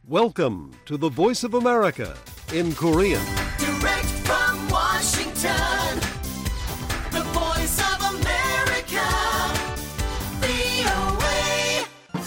Welcome to the Voice of America in Korean. Direct from Washington, the Voice of America, VOA.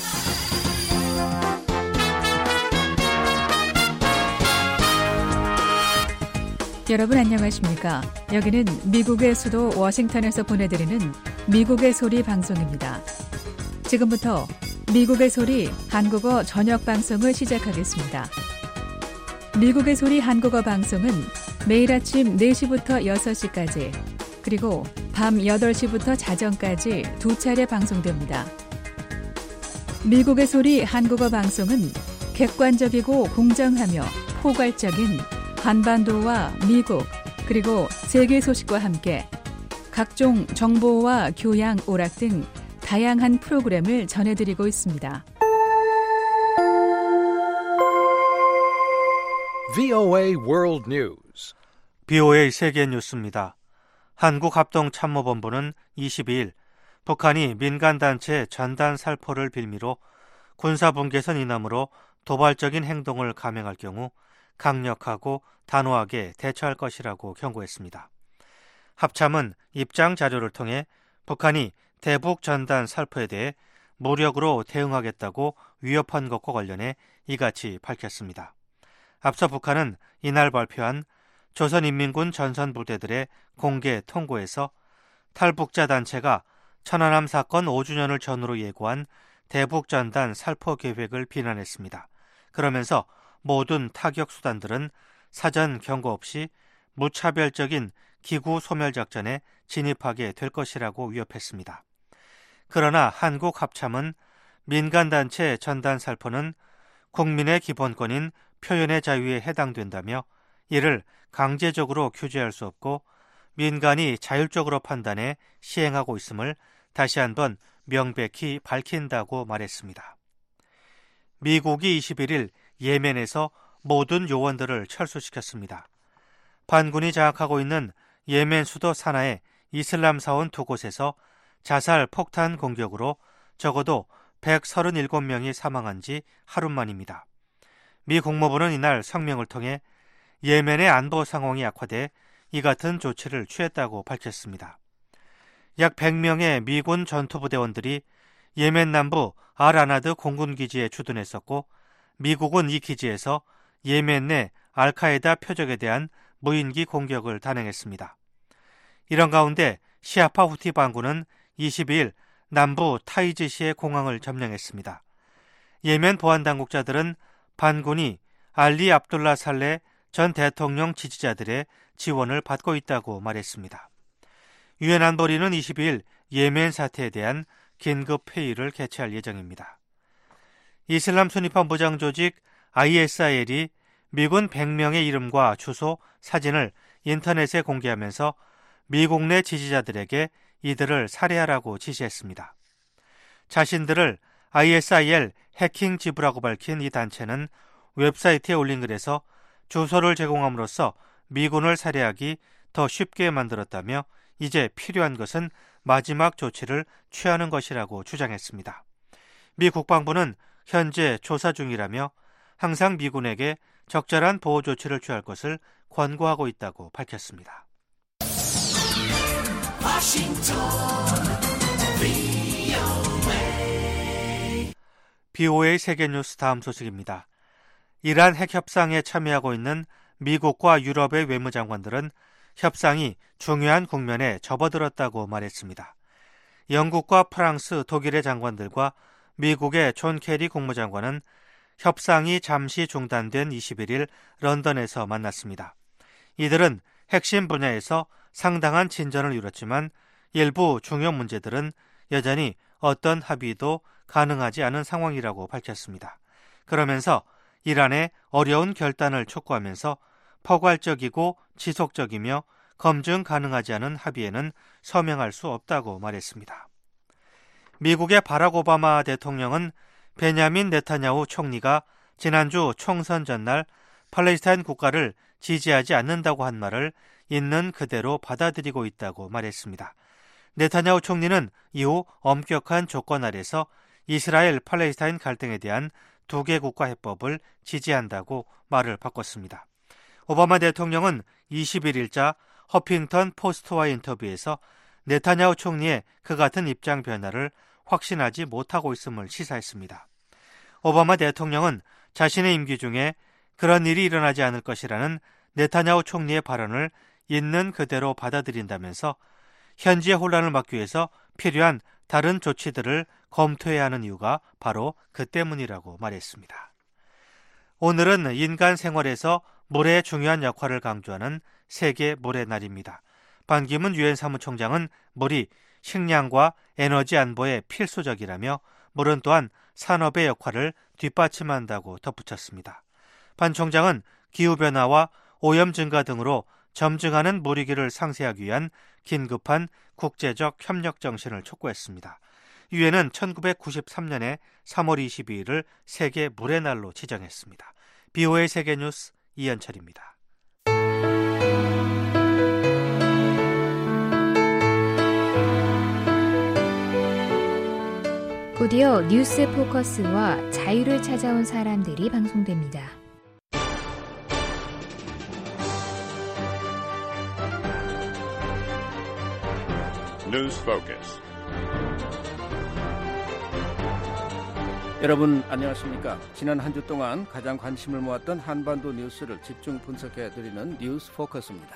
여러분 안녕하십니까? 여기는 미국의 수도 워싱턴에서 보내드리는 미국의 소리 방송입니다. 지금부터 미국의 소리 한국어 저녁 방송을 시작하겠습니다. 미국의 소리 한국어 방송은 매일 아침 4시부터 6시까지 그리고 밤 8시부터 자정까지 두 차례 방송됩니다. 미국의 소리 한국어 방송은 객관적이고 공정하며 포괄적인 한반도와 미국 그리고 세계 소식과 함께 각종 정보와 교양, 오락 등 다양한 프로그램을 전해드리고 있습니다. VOA World News. BOA 세계 뉴스입니다. 한국합동참모본부는 22일 북한이 민간단체 전단 살포를 빌미로 군사분계선 이남으로 도발적인 행동을 감행할 경우 강력하고 단호하게 대처할 것이라고 경고했습니다. 합참은 입장 자료를 통해 북한이 대북 전단 살포에 대해 무력으로 대응하겠다고 위협한 것과 관련해 이같이 밝혔습니다. 앞서 북한은 이날 발표한 조선인민군 전선부대들의 공개 통고에서 탈북자 단체가 천안함 사건 5주년을 전후로 예고한 대북 전단 살포 계획을 비난했습니다. 그러면서 모든 타격 수단들은 사전 경고 없이 무차별적인 기구 소멸 작전에 진입하게 될 것이라고 위협했습니다. 그러나 한국 합참은 민간단체 전단 살포는 국민의 기본권인 표현의 자유에 해당된다며 이를 강제적으로 규제할 수 없고 민간이 자율적으로 판단해 시행하고 있음을 다시 한번 명백히 밝힌다고 말했습니다. 미국이 21일 예멘에서 모든 요원들을 철수시켰습니다. 반군이 장악하고 있는 예멘 수도 사나의 이슬람 사원 두 곳에서 자살 폭탄 공격으로 적어도 137명이 사망한 지 하루 만입니다. 미 국무부는 이날 성명을 통해 예멘의 안보 상황이 악화돼 이 같은 조치를 취했다고 밝혔습니다. 약 100명의 미군 전투부대원들이 예멘 남부 알아나드 공군기지에 주둔했었고 미국은 이 기지에서 예멘 내 알카에다 표적에 대한 무인기 공격을 단행했습니다. 이런 가운데 시아파 후티 반군은 22일 남부 타이즈시의 공항을 점령했습니다. 예멘 보안당국자들은 반군이 알리 압둘라 살레 전 대통령 지지자들의 지원을 받고 있다고 말했습니다. 유엔 안보리는 22일 예멘 사태에 대한 긴급 회의를 개최할 예정입니다. 이슬람 순위파 무장 조직 ISIL이 미군 100명의 이름과 주소, 사진을 인터넷에 공개하면서 미국 내 지지자들에게 이들을 살해하라고 지시했습니다. 자신들을 ISIL 해킹 지부라고 밝힌 이 단체는 웹사이트에 올린 글에서 주소를 제공함으로써 미군을 살해하기 더 쉽게 만들었다며 이제 필요한 것은 마지막 조치를 취하는 것이라고 주장했습니다. 미 국방부는 현재 조사 중이라며 항상 미군에게 적절한 보호 조치를 취할 것을 권고하고 있다고 밝혔습니다. BOA 세계뉴스 다음 소식입니다. 이란 핵협상에 참여하고 있는 미국과 유럽의 외무장관들은 협상이 중요한 국면에 접어들었다고 말했습니다. 영국과 프랑스, 독일의 장관들과 미국의 존 케리 국무장관은 협상이 잠시 중단된 21일 런던에서 만났습니다. 이들은 핵심 분야에서 상당한 진전을 이뤘지만 일부 중요 문제들은 여전히 어떤 합의도 가능하지 않은 상황이라고 밝혔습니다. 그러면서 이란의 어려운 결단을 촉구하면서 포괄적이고 지속적이며 검증 가능하지 않은 합의에는 서명할 수 없다고 말했습니다. 미국의 바락 오바마 대통령은 베냐민 네타냐후 총리가 지난주 총선 전날 팔레스타인 국가를 지지하지 않는다고 한 말을 있는 그대로 받아들이고 있다고 말했습니다. 네타냐후 총리는 이후 엄격한 조건 아래서 이스라엘 팔레스타인 갈등에 대한 두 개국가 해법을 지지한다고 말을 바꿨습니다. 오바마 대통령은 21일자 허핑턴 포스트와의 인터뷰에서 네타냐후 총리의 그 같은 입장 변화를 확신하지 못하고 있음을 시사했습니다. 오바마 대통령은 자신의 임기 중에 그런 일이 일어나지 않을 것이라는 네타냐후 총리의 발언을 있는 그대로 받아들인다면서 현지의 혼란을 막기 위해서 필요한 다른 조치들을 검토해야 하는 이유가 바로 그 때문이라고 말했습니다. 오늘은 인간 생활에서 물의 중요한 역할을 강조하는 세계 물의 날입니다. 반기문 유엔 사무총장은 물이 식량과 에너지 안보에 필수적이라며 물은 또한 산업의 역할을 뒷받침한다고 덧붙였습니다. 반 총장은 기후변화와 오염 증가 등으로 점증하는 물 위기를 상쇄하기 위한 긴급한 국제적 협력 정신을 촉구했습니다. 유엔은 1993년에 3월 22일을 세계 물의 날로 지정했습니다. BOA 세계뉴스 이현철입니다. 곧이어 뉴스 포커스와 자유를 찾아온 사람들이 방송됩니다. 뉴스 포커스. 여러분 안녕하십니까? 지난 한 주 동안 가장 관심을 모았던 한반도 뉴스를 집중 분석해드리는 뉴스 포커스입니다.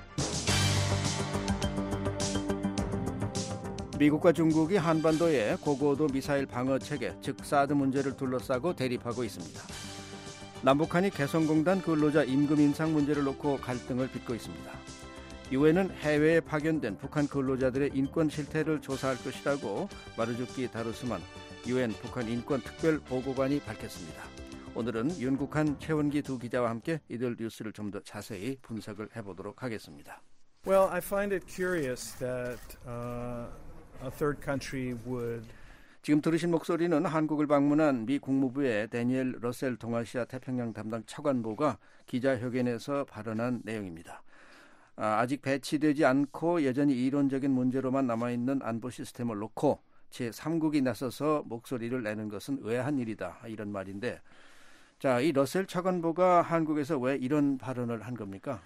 미국과 중국이 한반도의 고고도 미사일 방어 체계, 즉 사드 문제를 둘러싸고 대립하고 있습니다. 남북한이 개성공단 근로자 임금 인상 문제를 놓고 갈등을 빚고 있습니다. 유엔은 해외에 파견된 북한 근로자들의 인권 실태를 조사할 것이라고 마르주키 다루스만 유엔 북한 인권 특별 보고관이 밝혔습니다. 오늘은 윤국한, 최원기 두 기자와 함께 이들 뉴스를 좀 더 자세히 분석을 해보도록 하겠습니다. Well, I find it curious that a third country would. 지금 들으신 목소리는 한국을 방문한 미 국무부의 데니엘 러셀 동아시아 태평양 담당 차관보가 기자회견에서 발언한 내용입니다. 아직 배치되지 않고 여전히 이론적인 문제로만 남아있는 안보 시스템을 놓고 제3국이 나서서 목소리를 내는 것은 의아한 일이다, 이런 말인데, 자, 이 러셀 차관보가 한국에서 왜 이런 발언을 한 겁니까?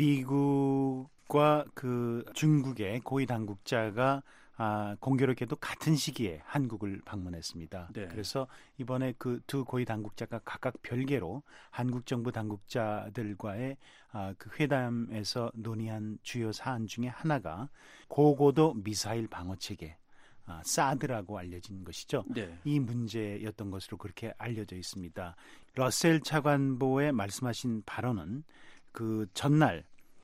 미국과 그 중국의 고위 당국자가 공교롭게도 같은 시기에 한국을 방문했습니다. 네. 그래서 이번에 그 두 고위 당국자가 각각 별개로 한국 정부 당국자들과의 그 회담에서 논의한 주요 사안 중에 하나가 고고도 미사일 방어 체계, 사드라고 알려진 것이죠. 네. 이 문제였던 것으로 그렇게 알려져 있습니다. 러셀 차관보의 말씀하신 발언은 그 전날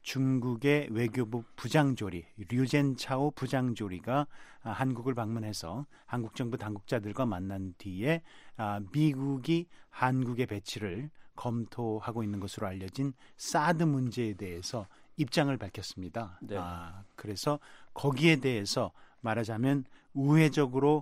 중국의 외교부 부장조리 류젠차오 부장조리가 한국을 방문해서 한국 정부 당국자들과 만난 뒤에 미국이 한국의 배치를 검토하고 있는 것으로 알려진 사드 문제에 대해서 입장을 밝혔습니다. 네. 그래서 거기에 대해서 말하자면 우회적으로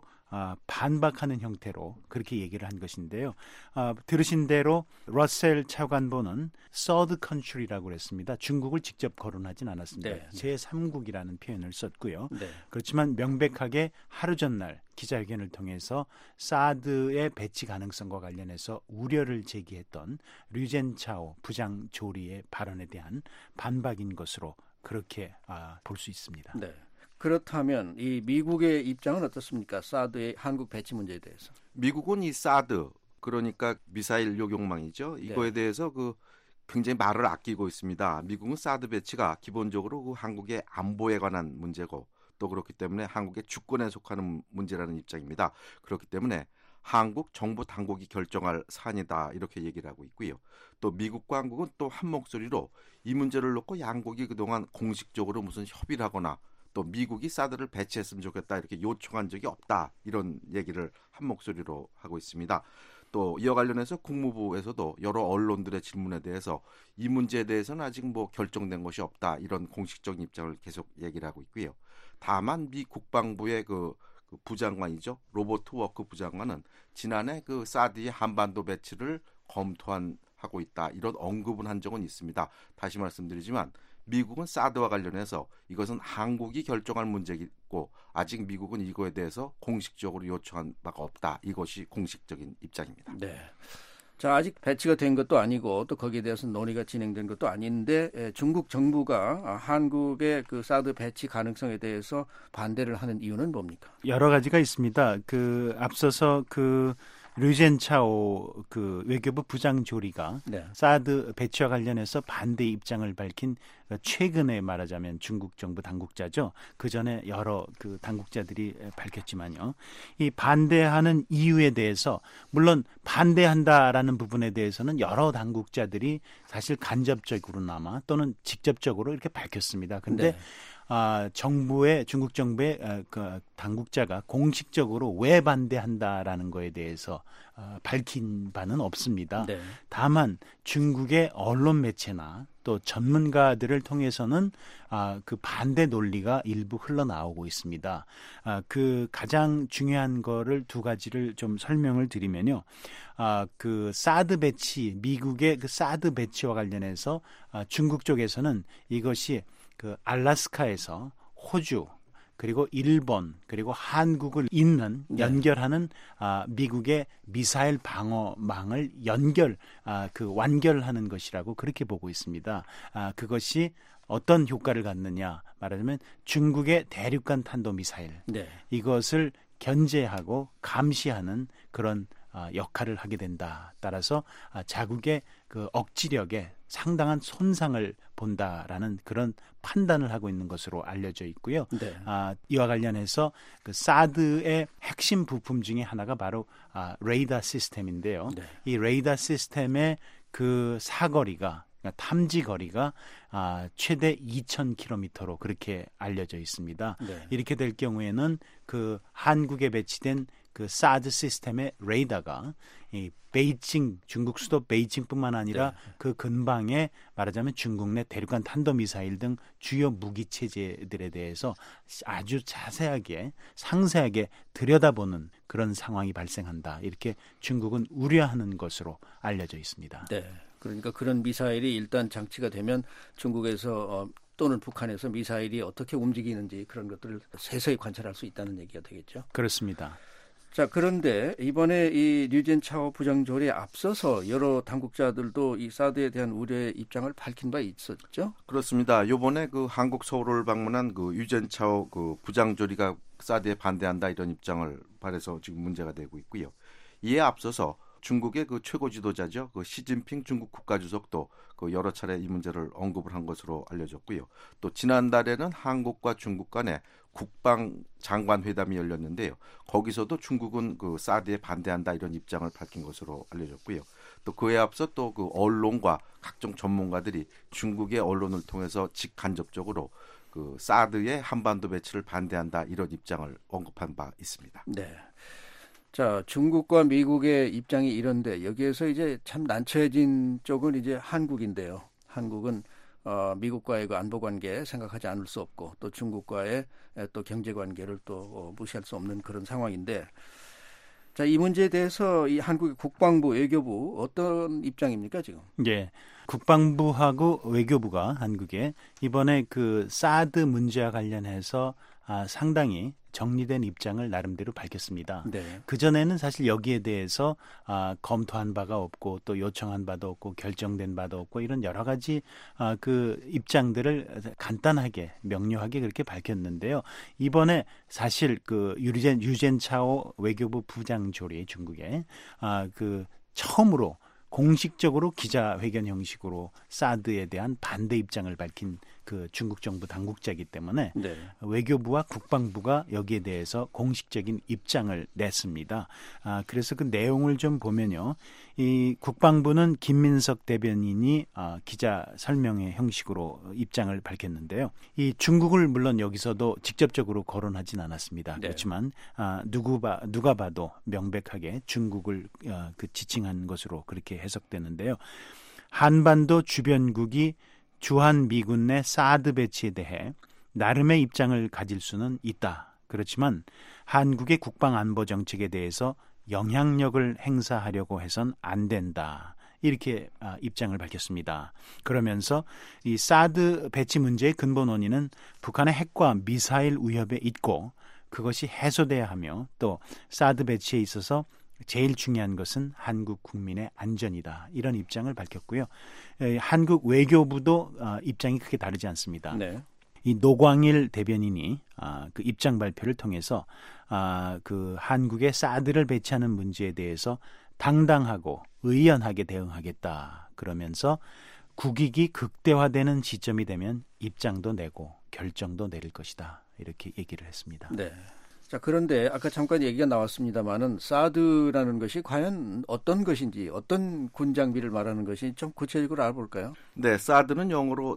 반박하는 형태로 그렇게 얘기를 한 것인데요. 들으신 대로 러셀 차관보는 third country라고 그랬습니다. 중국을 직접 거론하진 않았습니다. 네. 제3국이라는 표현을 썼고요. 네. 그렇지만 명백하게 하루 전날 기자회견을 통해서 사드의 배치 가능성과 관련해서 우려를 제기했던 류젠차오 부장 조리의 발언에 대한 반박인 것으로 그렇게 볼 수 있습니다. 네. 그렇다면 이 미국의 입장은 어떻습니까? 사드의 한국 배치 문제에 대해서. 미국은 이 사드, 그러니까 미사일 요격망이죠. 이거에 대해서 굉장히 말을 아끼고 있습니다. 미국은 사드 배치가 기본적으로 한국의 안보에 관한 문제고 또 그렇기 때문에 한국의 주권에 속하는 문제라는 입장입니다. 그렇기 때문에 한국 정부 당국이 결정할 사안이다, 이렇게 얘기를 하고 있고요. 또 미국과 한국은 또 한 목소리로 이 문제를 놓고 양국이 그동안 공식적으로 무슨 협의를 하거나 또 미국이 사드를 배치했으면 좋겠다, 이렇게 요청한 적이 없다, 이런 얘기를 한 목소리로 하고 있습니다. 또 이와 관련해서 국무부에서도 여러 언론들의 질문에 대해서 이 문제에 대해서는 아직 결정된 것이 없다, 이런 공식적인 입장을 계속 얘기를 하고 있고요. 다만 미 국방부의 그 부장관이죠, 로버트 워크 부장관은 지난해 그 사드의 한반도 배치를 검토하고 있다, 이런 언급은 한 적은 있습니다. 다시 말씀드리지만 미국은 사드와 관련해서 이것은 한국이 결정할 문제이고 아직 미국은 이거에 대해서 공식적으로 요청한 바가 없다. 이것이 공식적인 입장입니다. 네. 자, 아직 배치가 된 것도 아니고 또 거기에 대해서 논의가 진행된 것도 아닌데 중국 정부가 한국의 그 사드 배치 가능성에 대해서 반대를 하는 이유는 뭡니까? 여러 가지가 있습니다. 앞서서 류젠차오 외교부 부장조리가 네. 사드 배치와 관련해서 반대 입장을 밝힌 최근에 말하자면 중국 정부 당국자죠. 그 전에 여러 당국자들이 밝혔지만요. 이 반대하는 이유에 대해서 물론 반대한다라는 부분에 대해서는 여러 당국자들이 사실 간접적으로나마 또는 직접적으로 이렇게 밝혔습니다. 근데 네. 중국 정부의 당국자가 공식적으로 왜 반대한다라는 거에 대해서 밝힌 바는 없습니다. 네. 다만 중국의 언론 매체나 또 전문가들을 통해서는 그 반대 논리가 일부 흘러나오고 있습니다. 가장 중요한 거를 두 가지를 좀 설명을 드리면요. 사드 배치, 미국의 사드 배치와 관련해서 중국 쪽에서는 이것이 알래스카에서 호주 그리고 일본 그리고 한국을 잇는 연결하는 미국의 미사일 방어망을 완결하는 것이라고 그렇게 보고 있습니다. 그것이 어떤 효과를 갖느냐 말하자면 중국의 대륙간 탄도 미사일 이것을 견제하고 감시하는 그런 역할을 하게 된다. 따라서 자국의 억지력에 상당한 손상을 본다라는 그런 판단을 하고 있는 것으로 알려져 있고요. 네. 이와 관련해서 사드의 핵심 부품 중에 하나가 바로 레이더 시스템인데요. 네. 이 레이더 시스템의 사거리가 탐지 거리가 최대 2,000km로 그렇게 알려져 있습니다. 네. 이렇게 될 경우에는 한국에 배치된 사드 시스템의 레이더가 중국 수도 베이징뿐만 아니라 그 근방에 말하자면 중국 내 대륙간 탄도미사일 등 주요 무기 체제들에 대해서 아주 상세하게 들여다보는 그런 상황이 발생한다. 이렇게 중국은 우려하는 것으로 알려져 있습니다. 네. 그러니까 그런 미사일이 일단 장치가 되면 중국에서 또는 북한에서 미사일이 어떻게 움직이는지 그런 것들을 세세히 관찰할 수 있다는 얘기가 되겠죠. 그렇습니다. 자, 그런데 이번에 이 류젠차오 부장조리에 앞서서 여러 당국자들도 이 사드에 대한 우려의 입장을 밝힌 바 있었죠? 그렇습니다. 이번에 한국 서울을 방문한 류젠차오 부장조리가 사드에 반대한다 이런 입장을 발해서 지금 문제가 되고 있고요. 이에 앞서서 중국의 최고 지도자죠. 시진핑 중국 국가주석도 여러 차례 이 문제를 언급을 한 것으로 알려졌고요. 또 지난달에는 한국과 중국 간에 국방장관 회담이 열렸는데요. 거기서도 중국은 사드에 반대한다 이런 입장을 밝힌 것으로 알려졌고요. 또 그에 앞서 또 언론과 각종 전문가들이 중국의 언론을 통해서 직간접적으로 사드의 한반도 배치를 반대한다 이런 입장을 언급한 바 있습니다. 네. 자, 중국과 미국의 입장이 이런데 여기에서 이제 참 난처해진 쪽은 이제 한국인데요. 한국은 미국과의 안보 관계 생각하지 않을 수 없고 또 중국과의 또 경제 관계를 또 무시할 수 없는 그런 상황인데, 자, 이 문제에 대해서 이 한국의 국방부, 외교부 어떤 입장입니까 지금? 예, 국방부하고 외교부가 한국에 이번에 사드 문제와 관련해서 상당히 정리된 입장을 나름대로 밝혔습니다. 네. 그전에는 사실 여기에 대해서 검토한 바가 없고 또 요청한 바도 없고 결정된 바도 없고 이런 여러 가지 입장들을 간단하게 명료하게 그렇게 밝혔는데요. 이번에 사실 류젠차오 외교부 부장조리 중국에 처음으로 공식적으로 기자회견 형식으로 사드에 대한 반대 입장을 밝힌 중국 정부 당국자이기 때문에 네. 외교부와 국방부가 여기에 대해서 공식적인 입장을 냈습니다. 그래서 그 내용을 좀 보면요. 이 국방부는 김민석 대변인이 기자 설명회 형식으로 입장을 밝혔는데요. 이 중국을 물론 여기서도 직접적으로 거론하진 않았습니다. 네. 그렇지만 누가 봐도 명백하게 중국을 지칭한 것으로 그렇게 해석되는데요. 한반도 주변국이 주한 미군 내 사드 배치에 대해 나름의 입장을 가질 수는 있다. 그렇지만 한국의 국방 안보 정책에 대해서 영향력을 행사하려고 해선 안 된다. 이렇게 입장을 밝혔습니다. 그러면서 이 사드 배치 문제의 근본 원인은 북한의 핵과 미사일 위협에 있고 그것이 해소돼야 하며 또 사드 배치에 있어서 제일 중요한 것은 한국 국민의 안전이다. 이런 입장을 밝혔고요. 한국 외교부도 입장이 크게 다르지 않습니다. 네. 이 노광일 대변인이 그 입장 발표를 통해서 그 한국의 사드를 배치하는 문제에 대해서 당당하고 의연하게 대응하겠다. 그러면서 국익이 극대화되는 지점이 되면 입장도 내고 결정도 내릴 것이다. 이렇게 얘기를 했습니다. 네. 자, 그런데 아까 잠깐 얘기가 나왔습니다만은 사드라는 것이 과연 어떤 것인지, 어떤 군장비를 말하는 것이 좀 구체적으로 알아볼까요? 네, 사드는 영어로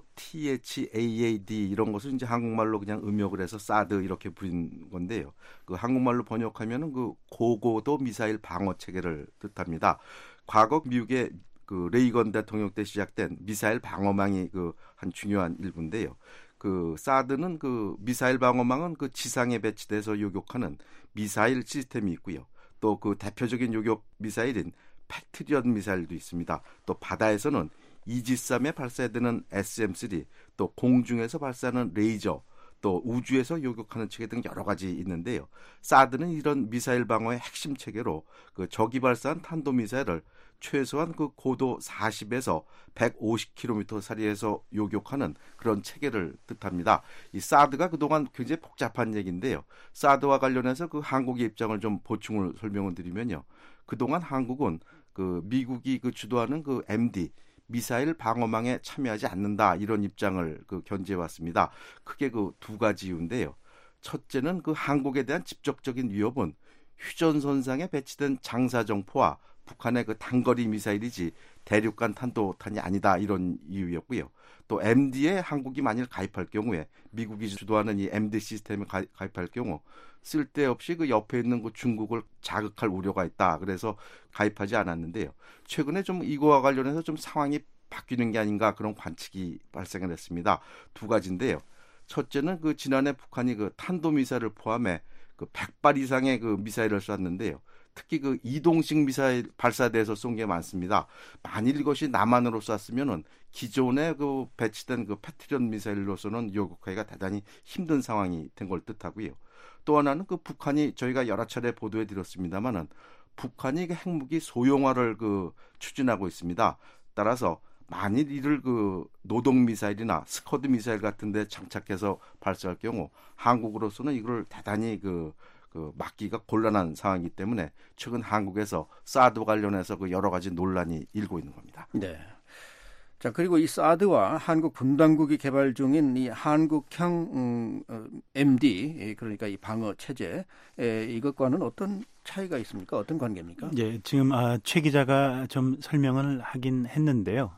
THAAD 이런 것을 이제 한국말로 그냥 음역을 해서 사드 이렇게 부른 건데요. 그 한국말로 번역하면은 그 고고도 미사일 방어 체계를 뜻합니다. 과거 미국의 그 레이건 대통령 때 시작된 미사일 방어망이 그 한 중요한 일부인데요. 그 사드는 그 미사일 방어망은 그 지상에 배치돼서 요격하는 미사일 시스템이 있고요. 또 그 대표적인 요격 미사일인 패트리엇 미사일도 있습니다. 또 바다에서는 이지스함에 발사되는 SM-3, 또 공중에서 발사하는 레이저, 또 우주에서 요격하는 체계 등 여러 가지 있는데요. 사드는 이런 미사일 방어의 핵심 체계로 그 적이 발사한 탄도미사일을 최소한 그 고도 40에서 150km 사이에서 요격하는 그런 체계를 뜻합니다. 이 사드가 그동안 굉장히 복잡한 얘기인데요. 사드와 관련해서 그 한국의 입장을 좀 보충을 설명을 드리면요. 그동안 한국은 그 미국이 그 주도하는 그 MD 미사일 방어망에 참여하지 않는다 이런 입장을 그 견지해 왔습니다. 크게 그 두 가지 이유인데요. 첫째는 그 한국에 대한 직접적인 위협은 휴전선상에 배치된 장사정포와 북한의 그 단거리 미사일이지 대륙간 탄도탄이 아니다 이런 이유였고요. 또 MD에 한국이 만일 가입할 경우에 미국이 주도하는 이 MD 시스템에 가입할 경우 쓸데없이 그 옆에 있는 그 중국을 자극할 우려가 있다. 그래서 가입하지 않았는데요. 최근에 좀 이거와 관련해서 좀 상황이 바뀌는 게 아닌가 그런 관측이 발생을 했습니다. 두 가지인데요. 첫째는 그 지난해 북한이 그 탄도미사일을 포함해 그 100발 이상의 그 미사일을 쐈는데요. 특히 그 이동식 미사일 발사대에서 쏜 게 많습니다. 만일 이것이 남한으로 쐈으면은 기존에 그 배치된 그 패트리엇 미사일로서는 요격하기가 대단히 힘든 상황이 된 걸 뜻하고요. 또 하나는 그 북한이 저희가 여러 차례 보도해 드렸습니다만은 북한이 그 핵무기 소형화를 그 추진하고 있습니다. 따라서 만일 이를 그 노동 미사일이나 스커드 미사일 같은 데 장착해서 발사할 경우 한국으로서는 이걸 대단히 그 막기가 곤란한 상황이기 때문에 최근 한국에서 사드 관련해서 그 여러 가지 논란이 일고 있는 겁니다. 네. 자, 그리고 이 사드와 한국 군당국이 개발 중인 이 한국형 MD, 그러니까 이 방어 체제, 이것과는 어떤 차이가 있습니까? 어떤 관계입니까? 예, 지금 최 기자가 좀 설명을 하긴 했는데요.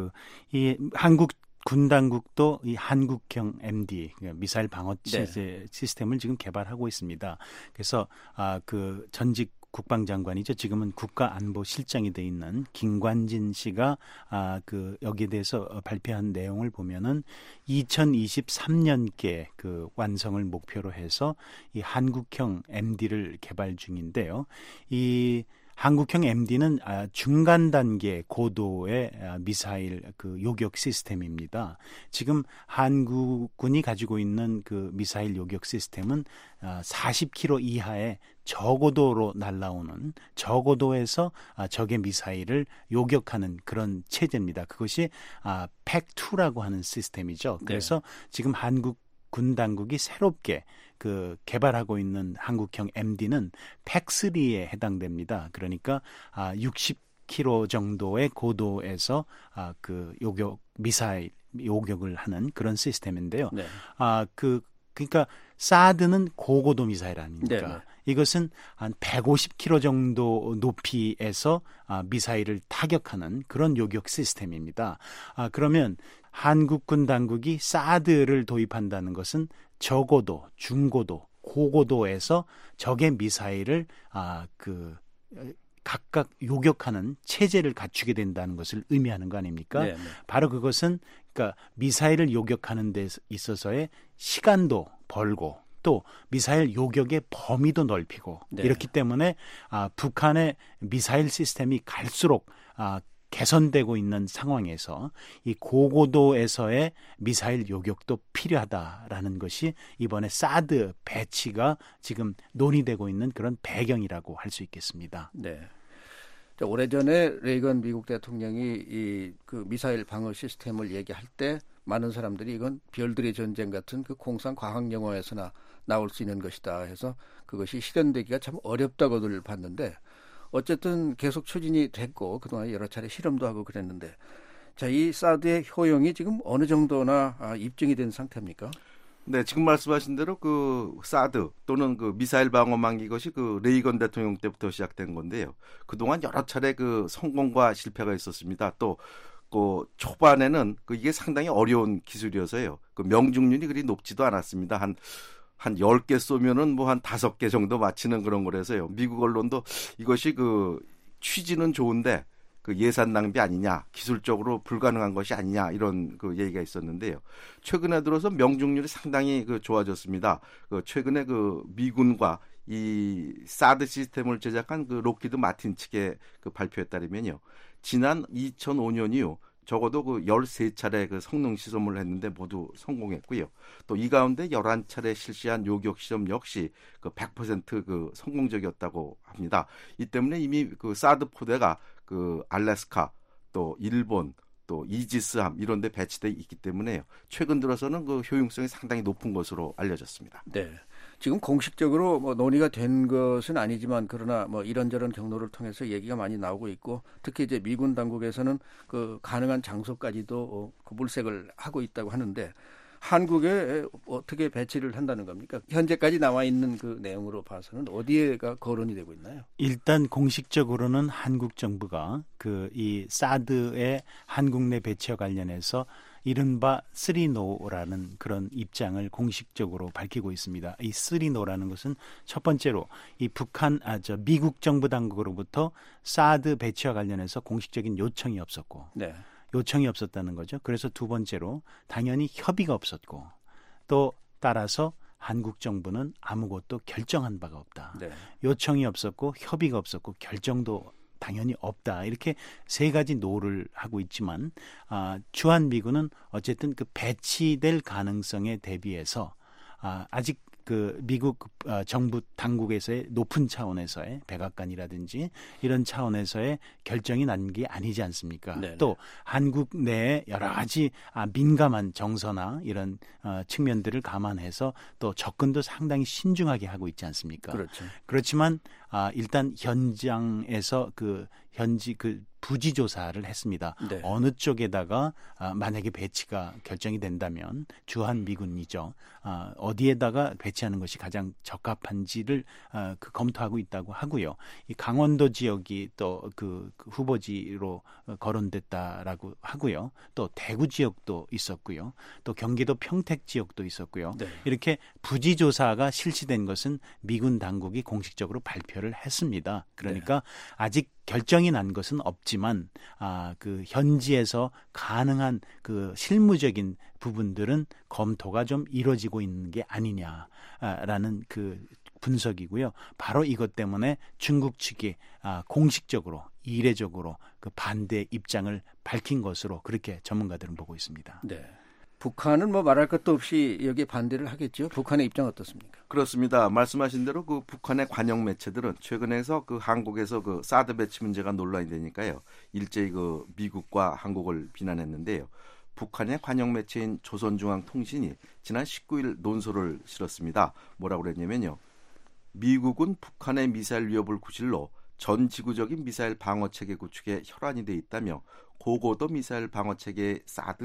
이 한국 군당국도 이 한국형 MD 미사일 방어 체제 시스템을 지금 개발하고 있습니다. 그래서 그 전직 국방장관이죠. 지금은 국가안보실장이 돼 있는 김관진 씨가 그 여기에 대해서 발표한 내용을 보면은 2023년께 그 완성을 목표로 해서 이 한국형 MD를 개발 중인데요. 이 한국형 MD는 중간 단계 고도의 미사일 그 요격 시스템입니다. 지금 한국군이 가지고 있는 그 미사일 요격 시스템은 40km 이하의 저고도로 날아오는 저고도에서 적의 미사일을 요격하는 그런 체제입니다. 그것이 팩2라고 하는 시스템이죠. 그래서 지금 한국 군 당국이 새롭게 그 개발하고 있는 한국형 MD는 팩3에 해당됩니다. 그러니까 60km 정도의 고도에서 그 요격 미사일 요격을 하는 그런 시스템인데요. 네. 그러니까 사드는 고고도 미사일 아닙니까? 네네. 이것은 한 150km 정도 높이에서 미사일을 타격하는 그런 요격 시스템입니다. 그러면 한국군 당국이 사드를 도입한다는 것은 저고도, 중고도, 고고도에서 적의 미사일을 각각 요격하는 체제를 갖추게 된다는 것을 의미하는 거 아닙니까? 네네. 바로 그것은 그러니까 미사일을 요격하는 데 있어서의 시간도 벌고 또 미사일 요격의 범위도 넓히고 이렇기 때문에 북한의 미사일 시스템이 갈수록 개선되고 있는 상황에서 이 고고도에서의 미사일 요격도 필요하다라는 것이 이번에 사드 배치가 지금 논의되고 있는 그런 배경이라고 할 수 있겠습니다. 네. 오래전에 레이건 미국 대통령이 그 미사일 방어 시스템을 얘기할 때 많은 사람들이 이건 별들의 전쟁 같은 그 공상 과학 영화에서나 나올 수 있는 것이다 해서 그것이 실현되기가 참 어렵다고들 봤는데 어쨌든 계속 추진이 됐고 그동안 여러 차례 실험도 하고 그랬는데 자, 이 사드의 효용이 지금 어느 정도나 입증이 된 상태입니까? 네, 지금 말씀하신 대로 그 사드 또는 그 미사일 방어망 이것이 그 레이건 대통령 때부터 시작된 건데요. 그동안 여러 차례 그 성공과 실패가 있었습니다. 또 그 초반에는 이게 상당히 어려운 기술이어서요. 그 명중률이 그리 높지도 않았습니다. 한 10개 쏘면은 뭐 한 5개 정도 맞히는 그런 거라서요. 미국 언론도 이것이 그 취지는 좋은데 그 예산 낭비 아니냐, 기술적으로 불가능한 것이 아니냐 이런 그 얘기가 있었는데요. 최근에 들어서 명중률이 상당히 그 좋아졌습니다. 그 최근에 그 미군과 이 사드 시스템을 제작한 그 록히드 마틴 측의 그 발표에 따르면요. 지난 2005년 이후 적어도 그 13차례 그 성능 시험을 했는데 모두 성공했고요. 또 이 가운데 11차례 실시한 요격 시험 역시 그 100% 그 성공적이었다고 합니다. 이 때문에 이미 그 사드 포대가 그 알래스카 또 일본 또 이지스함 이런 데 배치되어 있기 때문에요. 최근 들어서는 그 효용성이 상당히 높은 것으로 알려졌습니다. 네. 지금 공식적으로 뭐 논의가 된 것은 아니지만 그러나 뭐 이런저런 경로를 통해서 얘기가 많이 나오고 있고 특히 이제 미군 당국에서는 그 가능한 장소까지도 그 물색을 하고 있다고 하는데 한국에 어떻게 배치를 한다는 겁니까? 현재까지 나와 있는 그 내용으로 봐서는 어디에가 거론이 되고 있나요? 일단 공식적으로는 한국 정부가 그 이 사드의 한국 내 배치와 관련해서 이른바 3노라는 그런 입장을 공식적으로 밝히고 있습니다. 이 3노라는 것은 첫 번째로 이 미국 정부 당국으로부터 사드 배치와 관련해서 공식적인 요청이 없었고 네. 요청이 없었다는 거죠. 그래서 두 번째로 당연히 협의가 없었고 또 따라서 한국 정부는 아무것도 결정한 바가 없다. 네. 요청이 없었고 협의가 없었고 결정도 당연히 없다. 이렇게 세 가지 노를 하고 있지만 주한미군은 어쨌든 그 배치될 가능성에 대비해서 아직 그 미국 정부 당국에서의 높은 차원에서의 백악관이라든지 이런 차원에서의 결정이 난 게 아니지 않습니까? 네네. 또 한국 내에 여러 가지 민감한 정서나 이런 측면들을 감안해서 또 접근도 상당히 신중하게 하고 있지 않습니까? 그렇죠. 그렇지만 일단 현장에서 현지 부지 조사를 했습니다. 네. 어느 쪽에다가 만약에 배치가 결정이 된다면 주한미군이죠. 어디에다가 배치하는 것이 가장 적합한지를 검토하고 있다고 하고요. 이 강원도 지역이 또 그 후보지로 거론됐다라고 하고요. 또 대구 지역도 있었고요. 또 경기도 평택 지역도 있었고요. 네. 이렇게 부지 조사가 실시된 것은 미군 당국이 공식적으로 발표를 했습니다. 그러니까 아직 결정이 난 것은 없지만 그 현지에서 가능한 그 실무적인 부분들은 검토가 좀 이루어지고 있는 게 아니냐라는 그 분석이고요. 바로 이것 때문에 중국 측이 공식적으로 이례적으로 그 반대 입장을 밝힌 것으로 그렇게 전문가들은 보고 있습니다. 네. 북한은 뭐 말할 것도 없이 여기에 반대를 하겠죠. 북한의 입장 어떻습니까? 그렇습니다. 말씀하신 대로 그 북한의 관영 매체들은 최근에서 그 한국에서 그 사드 배치 문제가 논란이 되니까요. 일제히 그 미국과 한국을 비난했는데요. 북한의 관영 매체인 조선중앙통신이 지난 19일 논설을 실었습니다. 뭐라고 그랬냐면요. 미국은 북한의 미사일 위협을 구실로 전 지구적인 미사일 방어체계 구축에 혈안이 돼 있다며 고고도 미사일 방어체계의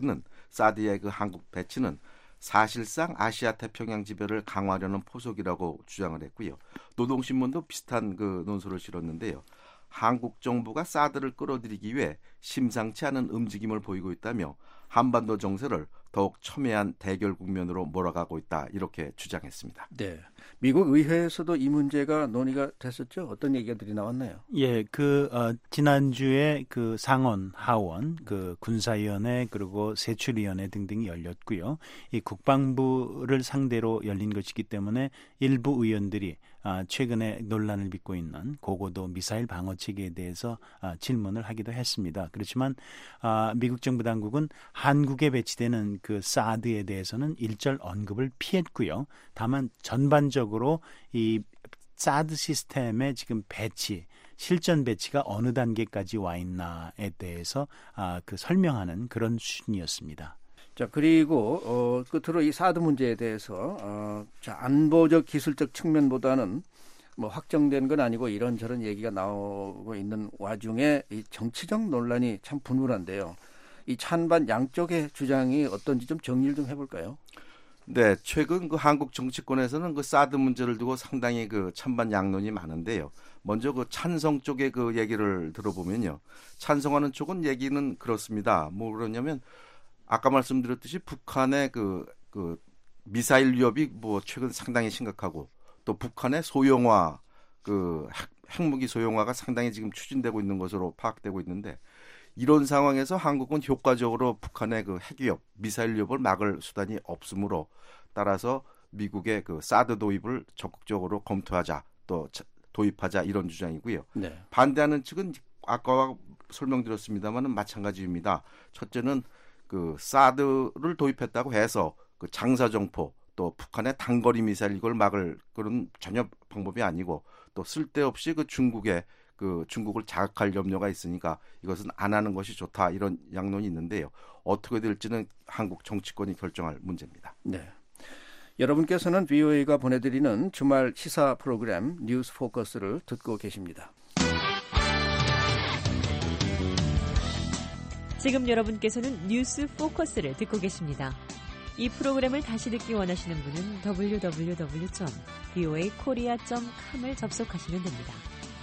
사드의 그 한국 배치는 사실상 아시아 태평양 지배를 강화하려는 포석이라고 주장을 했고요. 노동신문도 비슷한 그 논설을 실었는데요. 한국 정부가 사드를 끌어들이기 위해 심상치 않은 움직임을 보이고 있다며 한반도 정세를 더욱 첨예한 대결 국면으로 몰아가고 있다 이렇게 주장했습니다. 네, 미국 의회에서도 이 문제가 논의가 됐었죠. 어떤 얘기들이 나왔나요? 예, 지난주에 그 상원, 하원, 그 군사위원회 그리고 세출위원회 등등이 열렸고요. 이 국방부를 상대로 열린 것이기 때문에 일부 의원들이 최근에 논란을 빚고 있는 고고도 미사일 방어 체계에 대해서 질문을 하기도 했습니다. 그렇지만 미국 정부 당국은 한국에 배치되는 그 사드에 대해서는 일절 언급을 피했고요. 다만 전반적으로 이 사드 시스템의 지금 실전 배치가 어느 단계까지 와 있나에 대해서 그 설명하는 그런 수준이었습니다. 자, 그리고 끝으로 이 사드 문제에 대해서 안보적 기술적 측면보다는 뭐 확정된 건 아니고 이런저런 얘기가 나오고 있는 와중에 이 정치적 논란이 참 분분한데요. 이 찬반 양쪽의 주장이 어떤지 좀 정리를 좀 해볼까요? 네, 최근 그 한국 정치권에서는 그 사드 문제를 두고 상당히 그 찬반 양론이 많은데요. 먼저 그 찬성 쪽의 그 얘기를 들어보면요, 찬성하는 쪽은 얘기는 그렇습니다. 뭐 그러냐면 아까 말씀드렸듯이 북한의 그 미사일 위협이 뭐 최근 상당히 심각하고 또 북한의 소형화 그 핵무기 소형화가 상당히 지금 추진되고 있는 것으로 파악되고 있는데 이런 상황에서 한국은 효과적으로 북한의 그 핵위협, 미사일 위협을 막을 수단이 없으므로 따라서 미국의 그 사드 도입을 적극적으로 검토하자 또 도입하자 이런 주장이고요. 네. 반대하는 측은 아까 설명드렸습니다만은 마찬가지입니다. 첫째는 그 사드를 도입했다고 해서 그 장사정포 또 북한의 단거리 미사일 이걸 막을 그런 전혀 방법이 아니고 또 쓸데없이 그 중국을 자극할 염려가 있으니까 이것은 안 하는 것이 좋다 이런 양론이 있는데요. 어떻게 될지는 한국 정치권이 결정할 문제입니다. 네. 여러분께서는 VOA가 보내드리는 주말 시사 프로그램 뉴스 포커스를 듣고 계십니다. 지금 여러분께서는 뉴스 포커스를 듣고 계십니다. 이 프로그램을 다시 듣기 원하시는 분은 www.voakorea.com을 접속하시면 됩니다.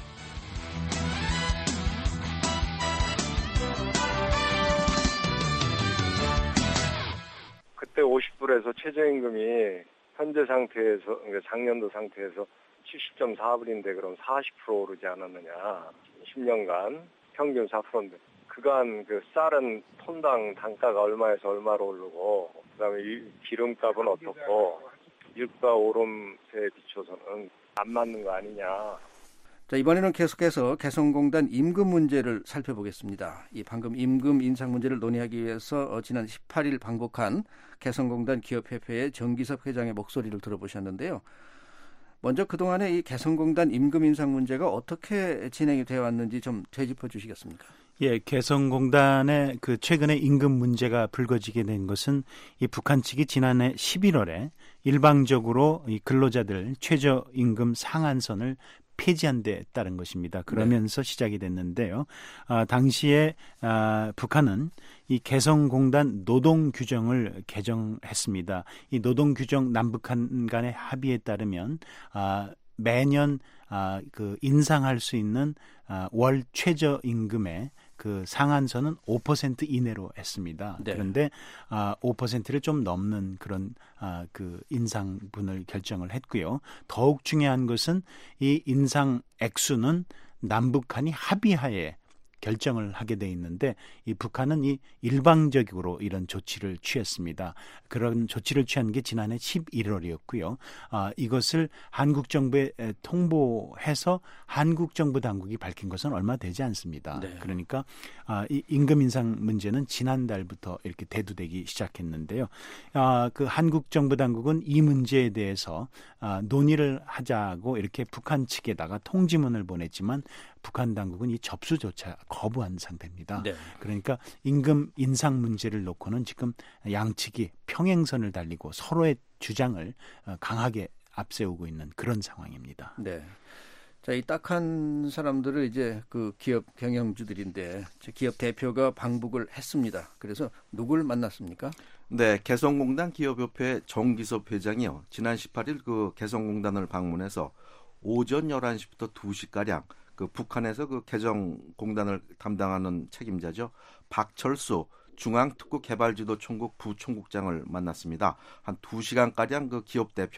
그때 50불에서 최저임금이 현재 상태에서 그러니까 작년도 상태에서 70.4불인데 그럼 40% 오르지 않았느냐. 10년간 평균 4%인데 그간 그 쌀은 톤당 단가가 얼마에서 얼마로 오르고 그다음에 기름값은 어떻고 유가 오름세에 비춰서는 안 맞는 거 아니냐. 자, 이번에는 계속해서 개성공단 임금 문제를 살펴보겠습니다. 이 방금 임금 인상 문제를 논의하기 위해서 지난 18일 방북한 개성공단 기업협회의 정기섭 회장의 목소리를 들어보셨는데요. 먼저 그동안의 이 개성공단 임금 인상 문제가 어떻게 진행이 되어 왔는지 좀 되짚어 주시겠습니까? 예, 개성공단의 그 최근에 임금 문제가 불거지게 된 것은 이 북한 측이 지난해 11월에 일방적으로 이 근로자들 최저임금 상한선을 폐지한 데 따른 것입니다. 그러면서 시작이 됐는데요. 당시에 북한은 이 개성공단 노동규정을 개정했습니다. 이 노동규정 남북한 간의 합의에 따르면 매년 그 인상할 수 있는 월 최저임금의 그 상한선은 5% 이내로 했습니다. 네. 그런데 5%를 좀 넘는 그런 그 인상분을 결정을 했고요. 더욱 중요한 것은 이 인상 액수는 남북한이 합의하에 결정을 하게 돼 있는데 이 북한은 이 일방적으로 이런 조치를 취했습니다. 그런 조치를 취한 게 지난해 11월이었고요. 이것을 한국 정부에 통보해서 한국 정부 당국이 밝힌 것은 얼마 되지 않습니다. 네. 그러니까 이 임금 인상 문제는 지난달부터 이렇게 대두되기 시작했는데요. 그 한국 정부 당국은 이 문제에 대해서 논의를 하자고 이렇게 북한 측에다가 통지문을 보냈지만 북한 당국은 이 접수조차 거부한 상태입니다. 네. 그러니까 임금 인상 문제를 놓고는 지금 양측이 평행선을 달리고 서로의 주장을 강하게 앞세우고 있는 그런 상황입니다. 네. 자, 이 딱한 사람들을 이제 그 기업 경영주들인데 기업 대표가 방북을 했습니다. 그래서 누굴 만났습니까? 네, 개성공단 기업협회 정기섭 회장이요. 지난 18일 그 개성공단을 방문해서 오전 11시부터 2시가량 그 북한에서 그 개성공단을 담당하는 책임자죠. 박철수 중앙특구개발지도총국 부총국장을 만났습니다. 한 2시간가량 그 기업 대표와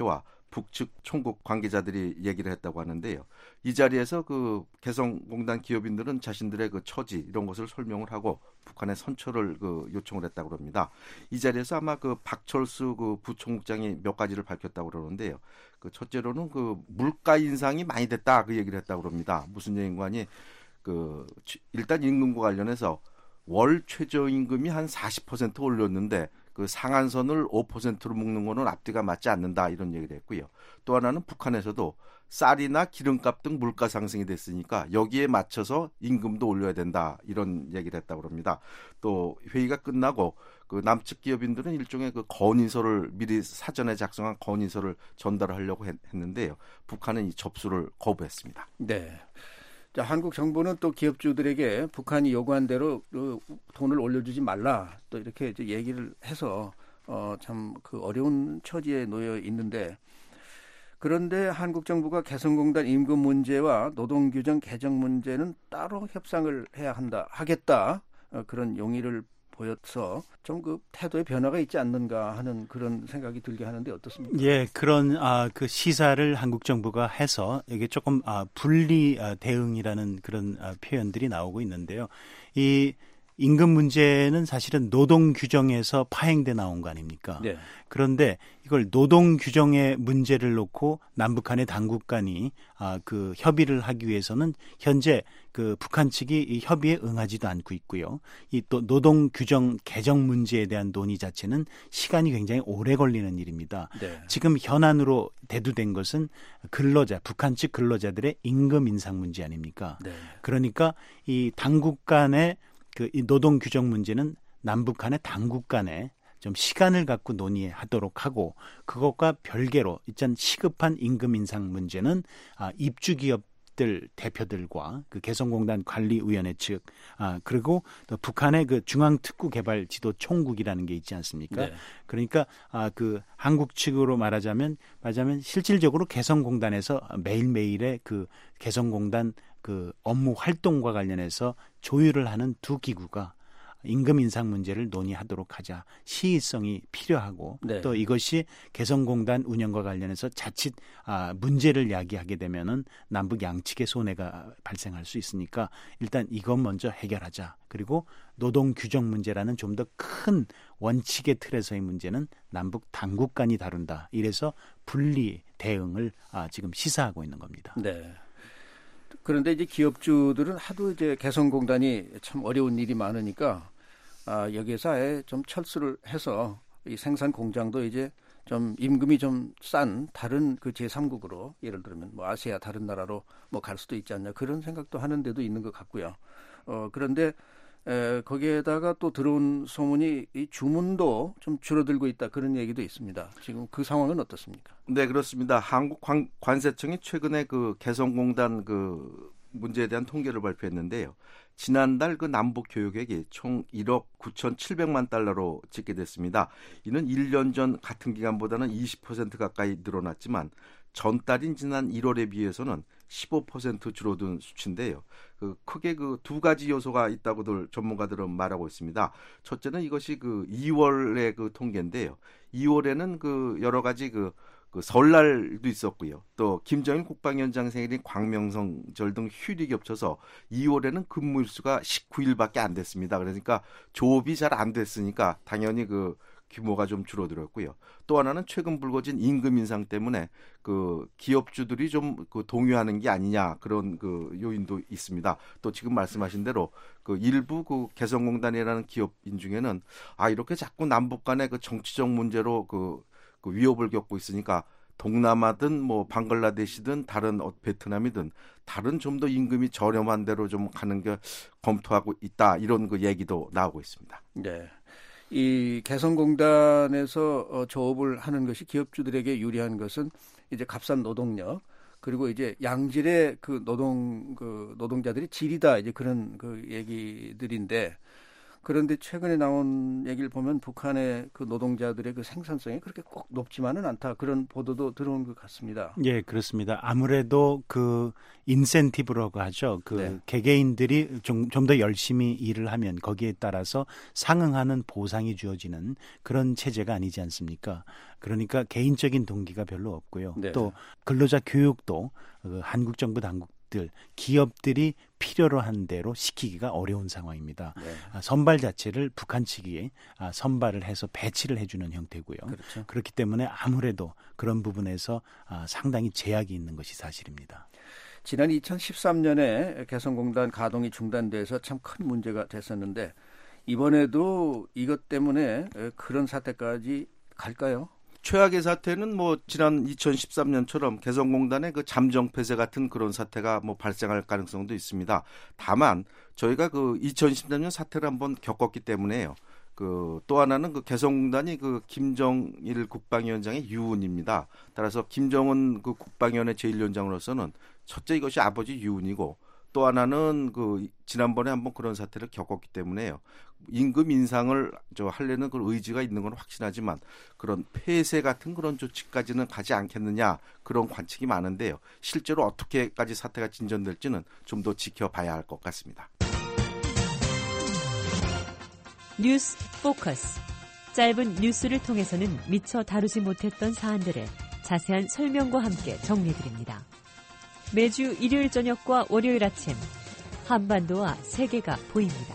북측 총국 관계자들이 얘기를 했다고 하는데요. 이 자리에서 그 개성공단 기업인들은 자신들의 그 처지 이런 것을 설명을 하고 북한의 선처를 그 요청을 했다고 합니다. 이 자리에서 아마 그 박철수 그 부총국장이 몇 가지를 밝혔다고 그러는데요. 그 첫째로는 그 물가 인상이 많이 됐다 그 얘기를 했다고 합니다. 무슨 얘기인가니 그 일단 임금과 관련해서 월 최저임금이 한 40% 올렸는데 그 상한선을 5%로 묶는 거는 앞뒤가 맞지 않는다 이런 얘기를 했고요. 또 하나는 북한에서도 쌀이나 기름값 등 물가 상승이 됐으니까 여기에 맞춰서 임금도 올려야 된다 이런 얘기를 했다고 합니다. 또 회의가 끝나고 그 남측 기업인들은 일종의 그 건의서를 미리 사전에 작성한 건의서를 전달하려고 했는데요. 북한은 이 접수를 거부했습니다. 네. 자, 한국 정부는 또 기업주들에게 북한이 요구한 대로 돈을 올려주지 말라 또 이렇게 이제 얘기를 해서 참 그 어려운 처지에 놓여 있는데 그런데 한국 정부가 개성공단 임금 문제와 노동규정 개정 문제는 따로 협상을 해야 하겠다 그런 용의를 보여서 좀 그 태도의 변화가 있지 않는가 하는 그런 생각이 들게 하는데 어떻습니까? 예, 그런 그 시사를 한국 정부가 해서 이게 조금 분리 대응이라는 그런 표현들이 나오고 있는데요. 이 임금 문제는 사실은 노동 규정에서 파행돼 나온 거 아닙니까? 네. 그런데 이걸 노동 규정의 문제를 놓고 남북한의 당국 간이 그 협의를 하기 위해서는 현재 그 북한 측이 이 협의에 응하지도 않고 있고요. 이 또 노동 규정 개정 문제에 대한 논의 자체는 시간이 굉장히 오래 걸리는 일입니다. 네. 지금 현안으로 대두된 것은 북한 측 근로자들의 임금 인상 문제 아닙니까? 네. 그러니까 이 당국 간의 이 노동 규정 문제는 남북 간의 당국 간에 좀 시간을 갖고 논의하도록 하고 그것과 별개로 일단 시급한 임금 인상 문제는 입주 기업들 대표들과 그 개성공단 관리위원회 측 그리고 또 북한의 그 중앙특구개발지도 총국이라는 게 있지 않습니까? 네. 그러니까 그 한국 측으로 말하자면 실질적으로 개성공단에서 매일매일의 그 개성공단 그 업무 활동과 관련해서 조율을 하는 두 기구가 임금 인상 문제를 논의하도록 하자. 시의성이 필요하고 네. 또 이것이 개성공단 운영과 관련해서 자칫 문제를 야기하게 되면은 남북 양측의 손해가 발생할 수 있으니까 일단 이것 먼저 해결하자. 그리고 노동 규정 문제라는 좀 더 큰 원칙의 틀에서의 문제는 남북 당국 간이 다룬다. 이래서 분리 대응을 지금 시사하고 있는 겁니다. 네. 그런데 이제 기업주들은 하도 이제 개성공단이 참 어려운 일이 많으니까 여기에서 아예 좀 철수를 해서 이 생산 공장도 이제 좀 임금이 좀 싼 다른 그 제3국으로 예를 들면 뭐 아시아 다른 나라로 뭐 갈 수도 있지 않냐 그런 생각도 하는 데도 있는 것 같고요. 그런데 거기에다가 또 들어온 소문이 이 주문도 좀 줄어들고 있다 그런 얘기도 있습니다. 지금 그 상황은 어떻습니까? 네, 그렇습니다. 한국 관세청이 최근에 그 개성공단 그 문제에 대한 통계를 발표했는데요. 지난달 그 남북 교역액이 총 1억 9,700만 달러로 집계됐습니다. 이는 1년 전 같은 기간보다는 20% 가까이 늘어났지만 전달인 지난 1월에 비해서는 15% 줄어든 수치인데요. 그 크게 그 두 가지 요소가 있다고들 전문가들은 말하고 있습니다. 첫째는 이것이 그 2월의 그 통계인데요. 2월에는 그 여러 가지 그 설날도 있었고요. 또 김정일 국방위원장 생일인 광명성절 등 휴일이 겹쳐서 2월에는 근무일수가 19일밖에 안 됐습니다. 그러니까 조업이 잘 안 됐으니까 당연히 그 규모가 좀 줄어들었고요. 또 하나는 최근 불거진 임금 인상 때문에 그 기업주들이 좀 그 동요하는 게 아니냐 그런 그 요인도 있습니다. 또 지금 말씀하신 대로 그 일부 그 개성공단이라는 기업인 중에는 이렇게 자꾸 남북 간의 그 정치적 문제로 그 위협을 겪고 있으니까 동남아든 뭐 방글라데시든 다른 베트남이든 다른 좀 더 임금이 저렴한 데로 좀 가는 게 검토하고 있다 이런 그 얘기도 나오고 있습니다. 네. 이 개성공단에서 조업을 하는 것이 기업주들에게 유리한 것은 이제 값싼 노동력 그리고 이제 양질의 그 노동자들이 질이다 이제 그런 그 얘기들인데 그런데 최근에 나온 얘기를 보면 북한의 그 노동자들의 그 생산성이 그렇게 꼭 높지만은 않다. 그런 보도도 들어온 것 같습니다. 예, 그렇습니다. 아무래도 그 인센티브라고 하죠. 그 개개인들이 좀 더 열심히 일을 하면 거기에 따라서 상응하는 보상이 주어지는 그런 체제가 아니지 않습니까? 그러니까 개인적인 동기가 별로 없고요. 또 근로자 교육도 한국 정부 당국들, 기업들이 필요로 한 대로 시키기가 어려운 상황입니다. 선발 자체를 북한 측이 선발을 해서 배치를 해주는 형태고요. 그렇죠. 그렇기 때문에 아무래도 그런 부분에서 상당히 제약이 있는 것이 사실입니다. 지난 2013년에 개성공단 가동이 중단돼서 참 큰 문제가 됐었는데 이번에도 이것 때문에 그런 사태까지 갈까요? 최악의 사태는 뭐 지난 2013년처럼 개성공단의 그 잠정 폐쇄 같은 그런 사태가 뭐 발생할 가능성도 있습니다. 다만 저희가 그 2013년 사태를 한번 겪었기 때문에요. 그 또 하나는 그 개성공단이 그 김정일 국방위원장의 유언입니다. 따라서 김정은 그 국방위원회 제1위원장으로서는 첫째 이것이 아버지 유언이고 또 하나는 그 지난번에 한번 그런 사태를 겪었기 때문에요. 임금 인상을 하려는 그런 의지가 있는 건 확신하지만 그런 폐쇄 같은 그런 조치까지는 가지 않겠느냐 그런 관측이 많은데요. 실제로 어떻게까지 사태가 진전될지는 좀 더 지켜봐야 할 것 같습니다. 뉴스 포커스. 짧은 뉴스를 통해서는 미처 다루지 못했던 사안들을 자세한 설명과 함께 정리해드립니다. 매주 일요일 저녁과 월요일 아침 한반도와 세계가 보입니다.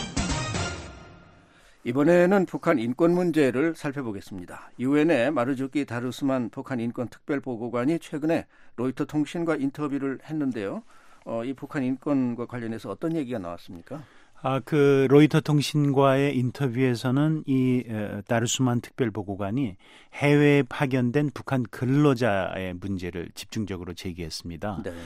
이번에는 북한 인권 문제를 살펴보겠습니다. 유엔의 마르주키 다르스만 북한 인권 특별보고관이 최근에 로이터 통신과 인터뷰를 했는데요. 이 북한 인권과 관련해서 어떤 얘기가 나왔습니까? 그 로이터 통신과의 인터뷰에서는 이 다르스만 특별보고관이 해외에 파견된 북한 근로자의 문제를 집중적으로 제기했습니다. 네.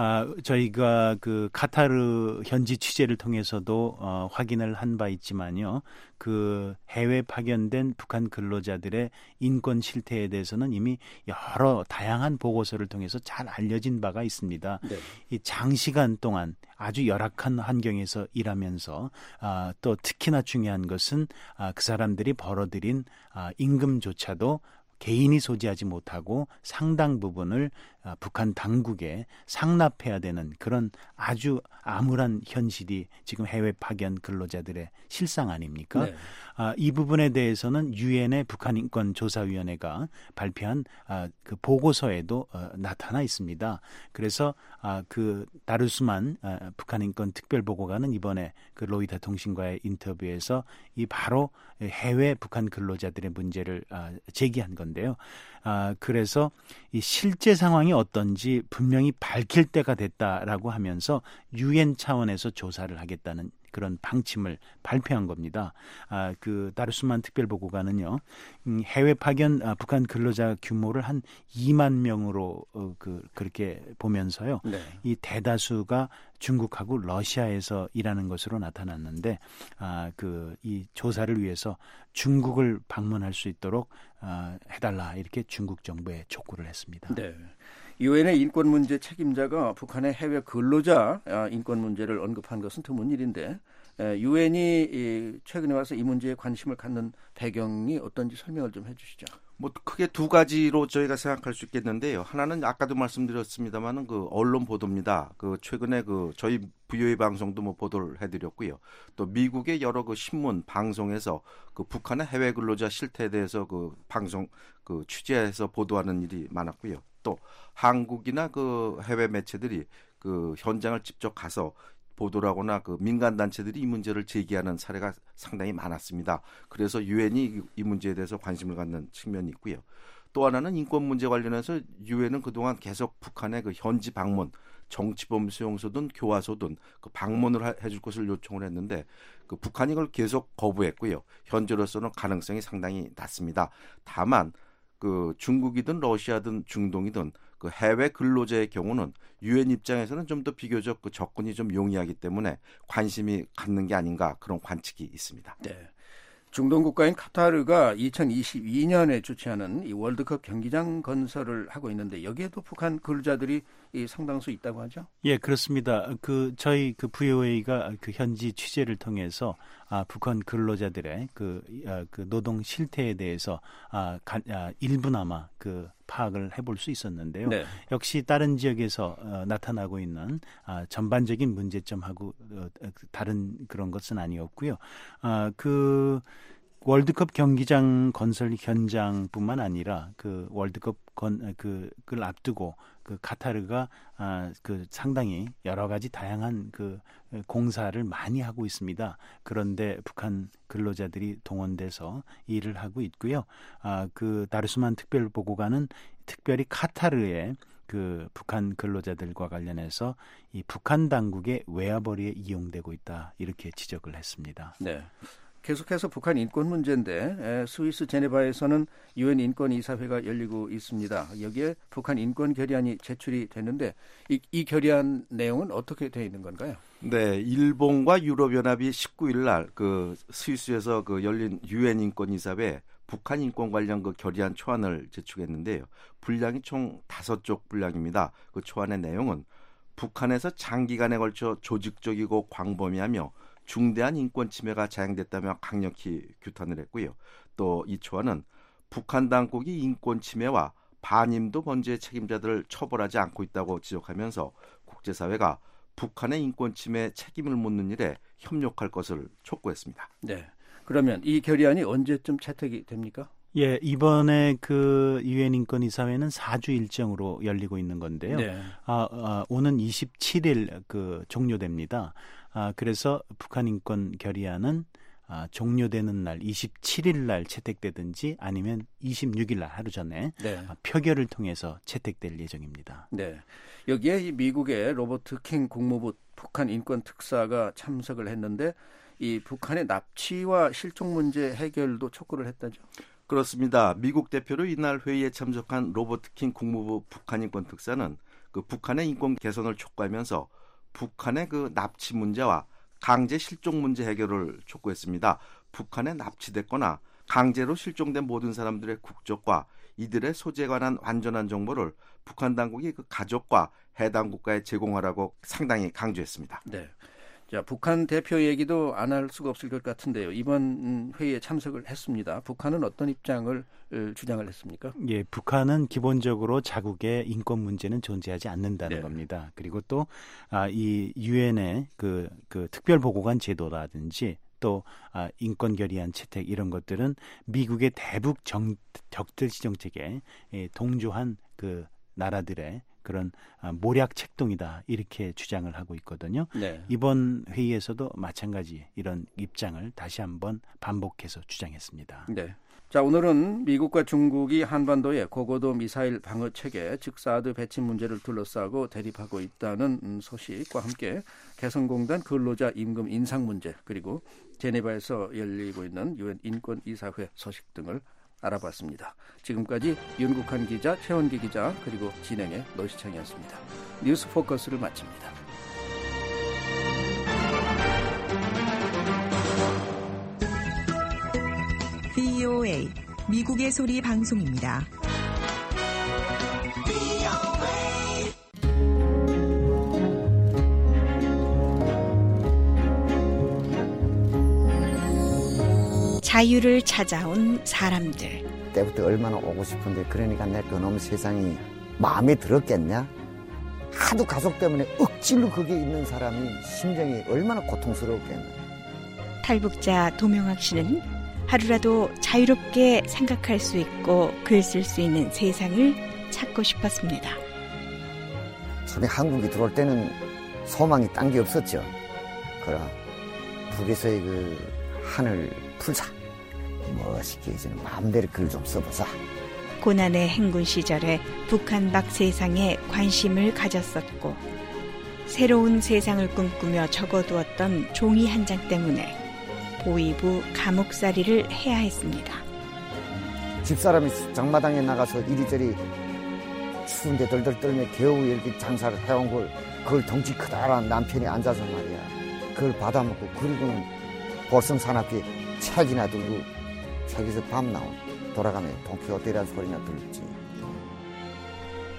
저희가 그 카타르 현지 취재를 통해서도 확인을 한 바 있지만요. 그 해외 파견된 북한 근로자들의 인권 실태에 대해서는 이미 여러 다양한 보고서를 통해서 잘 알려진 바가 있습니다. 네. 이 장시간 동안 아주 열악한 환경에서 일하면서 또 특히나 중요한 것은 그 사람들이 벌어들인 임금조차도 개인이 소지하지 못하고 상당 부분을 북한 당국에 상납해야 되는 그런 아주 암울한 현실이 지금 해외 파견 근로자들의 실상 아닙니까? 네. 이 부분에 대해서는 유엔의 북한인권조사위원회가 발표한 그 보고서에도 나타나 있습니다. 그래서 그 다르스만 북한인권 특별보고관은 이번에 그 로이터 통신과의 인터뷰에서 이 바로 해외 북한 근로자들의 문제를 제기한 건데요. 그래서 이 실제 상황이 어떤지 분명히 밝힐 때가 됐다라고 하면서 유엔 차원에서 조사를 하겠다는 그런 방침을 발표한 겁니다. 그 다르스만 특별보고관은요, 해외 파견 북한 근로자 규모를 한 2만 명으로 그렇게 보면서요, 네. 이 대다수가 중국하고 러시아에서 일하는 것으로 나타났는데, 이 조사를 위해서 중국을 방문할 수 있도록 해달라 이렇게 중국 정부에 촉구를 했습니다. 네. 유엔의 인권 문제 책임자가 북한의 해외 근로자 인권 문제를 언급한 것은 드문 일인데 유엔이 최근에 와서 이 문제에 관심을 갖는 배경이 어떤지 설명을 좀 해주시죠. 뭐 크게 두 가지로 저희가 생각할 수 있겠는데요. 하나는 아까도 말씀드렸습니다만은 그 언론 보도입니다. 그 최근에 그 저희 VOA 방송도 뭐 보도를 해드렸고요. 또 미국의 여러 그 신문 방송에서 그 북한의 해외 근로자 실태에 대해서 그 방송 그 취재해서 보도하는 일이 많았고요. 또 한국이나 그 해외 매체들이 그 현장을 직접 가서 보도를 하거나 그 민간 단체들이 이 문제를 제기하는 사례가 상당히 많았습니다. 그래서 유엔이 이 문제에 대해서 관심을 갖는 측면이 있고요. 또 하나는 인권 문제 관련해서 유엔은 그동안 계속 북한의 그 현지 방문, 정치범 수용소든 교화소든 그 방문을 해줄 것을 요청을 했는데 그 북한이 이걸 계속 거부했고요. 현재로서는 가능성이 상당히 낮습니다. 다만 그 중국이든 러시아든 중동이든 그 해외 근로자의 경우는 유엔 입장에서는 좀 더 비교적 그 접근이 좀 용이하기 때문에 관심이 갖는 게 아닌가 그런 관측이 있습니다. 네. 중동 국가인 카타르가 2022년에 주최하는 이 월드컵 경기장 건설을 하고 있는데 여기에도 북한 근로자들이 이 상당수 있다고 하죠? 예, 그렇습니다. 저희 VOA가 현지 취재를 통해서 북한 근로자들의 그 노동 실태에 대해서 일부나마 파악을 해볼 수 있었는데요. 네. 역시 다른 지역에서 나타나고 있는 전반적인 문제점하고 다른 그런 것은 아니었고요. 월드컵 경기장 건설 현장뿐만 아니라 월드컵 그걸 앞두고 카타르가 상당히 여러 가지 다양한 공사를 많이 하고 있습니다. 그런데 북한 근로자들이 동원돼서 일을 하고 있고요. 다르수만 특별보고관은 특별히 카타르의 북한 근로자들과 관련해서 이 북한 당국의 외화벌이에 이용되고 있다 이렇게 지적을 했습니다. 네. 계속해서 북한 인권 문제인데 스위스 제네바에서는 유엔 인권이사회가 열리고 있습니다. 여기에 북한 인권 결의안이 제출이 됐는데 이 결의안 내용은 어떻게 되어 있는 건가요? 네, 일본과 유럽연합이 19일 날 스위스에서 열린 유엔 인권이사회 북한 인권 관련 결의안 초안을 제출했는데요. 분량이 총 5쪽 분량입니다. 그 초안의 내용은 북한에서 장기간에 걸쳐 조직적이고 광범위하며 중대한 인권 침해가 자행됐다며 강력히 규탄을 했고요. 또 이 초안은 북한 당국이 인권 침해와 반인도 범죄의 책임자들을 처벌하지 않고 있다고 지적하면서 국제사회가 북한의 인권 침해에 책임을 묻는 일에 협력할 것을 촉구했습니다. 네. 그러면 이 결의안이 언제쯤 채택이 됩니까? 예, 이번에 유엔 인권이사회는 4주 일정으로 열리고 있는 건데요. 네. 오는 27일 종료됩니다. 그래서 북한 인권 결의안은 종료되는 날 27일 날 채택되든지 아니면 26일 날 하루 전에 표결을 통해서 채택될 예정입니다. 네. 여기에 미국의 로버트 킹 국무부 북한 인권 특사가 참석을 했는데 이 북한의 납치와 실종 문제 해결도 촉구를 했다죠. 그렇습니다. 미국 대표로 이날 회의에 참석한 로버트 킹 국무부 북한 인권 특사는 북한의 인권 개선을 촉구하면서 북한의 납치 문제와 강제 실종 문제 해결을 촉구했습니다. 북한에 납치됐거나 강제로 실종된 모든 사람들의 국적과 이들의 소재에 관한 완전한 정보를 북한 당국이 가족과 해당 국가에 제공하라고 상당히 강조했습니다. 네. 자, 북한 대표 얘기도 안 할 수가 없을 것 같은데요. 이번 회의에 참석을 했습니다. 북한은 어떤 입장을 주장을 했습니까? 예, 북한은 기본적으로 자국의 인권 문제는 존재하지 않는다는 겁니다. 그리고 또 이 유엔의 특별 보고관 제도라든지 또 인권 결의안 채택 이런 것들은 미국의 대북 적대시 정책에 동조한 나라들의 그런 모략 책동이다 이렇게 주장을 하고 있거든요. 네. 이번 회의에서도 마찬가지 이런 입장을 다시 한번 반복해서 주장했습니다. 네. 자, 오늘은 미국과 중국이 한반도의 고고도 미사일 방어 체계, 즉 사드 배치 문제를 둘러싸고 대립하고 있다는 소식과 함께 개성공단 근로자 임금 인상 문제 그리고 제네바에서 열리고 있는 유엔 인권이사회 소식 등을 알아봤습니다. 지금까지 윤국한 기자, 최원기 기자 그리고 진행의 노시창이었습니다. 뉴스 포커스를 마칩니다. VOA 미국의 소리 방송입니다. 자유를 찾아온 사람들. 때부터 얼마나 오고 싶은데 그러니까 내 그놈 세상이 마음에 들었겠냐? 하도 가족 때문에 억지로 거기에 있는 사람이 심정이 얼마나 고통스러웠겠냐. 탈북자 도명학 씨는 하루라도 자유롭게 생각할 수 있고 글 쓸 수 있는 세상을 찾고 싶었습니다. 처음에 한국에 들어올 때는 소망이 딴 게 없었죠. 그럼 북에서의 하늘 풀자. 멋있게 이제 마음대로 글 좀 써보자. 고난의 행군 시절에 북한 밖 세상에 관심을 가졌었고 새로운 세상을 꿈꾸며 적어두었던 종이 한 장 때문에 보위부 감옥살이를 해야 했습니다. 집사람이 장마당에 나가서 이리저리 추운데 덜덜 떨며 겨우 이렇게 장사를 해온 걸 그걸 덩치 크다란 남편이 앉아서 말이야 그걸 받아먹고 그리고는 볼성산 앞에 책이나 들고 책에서 밤 나온 돌아가면 돈키호테라는 소리나 들었지.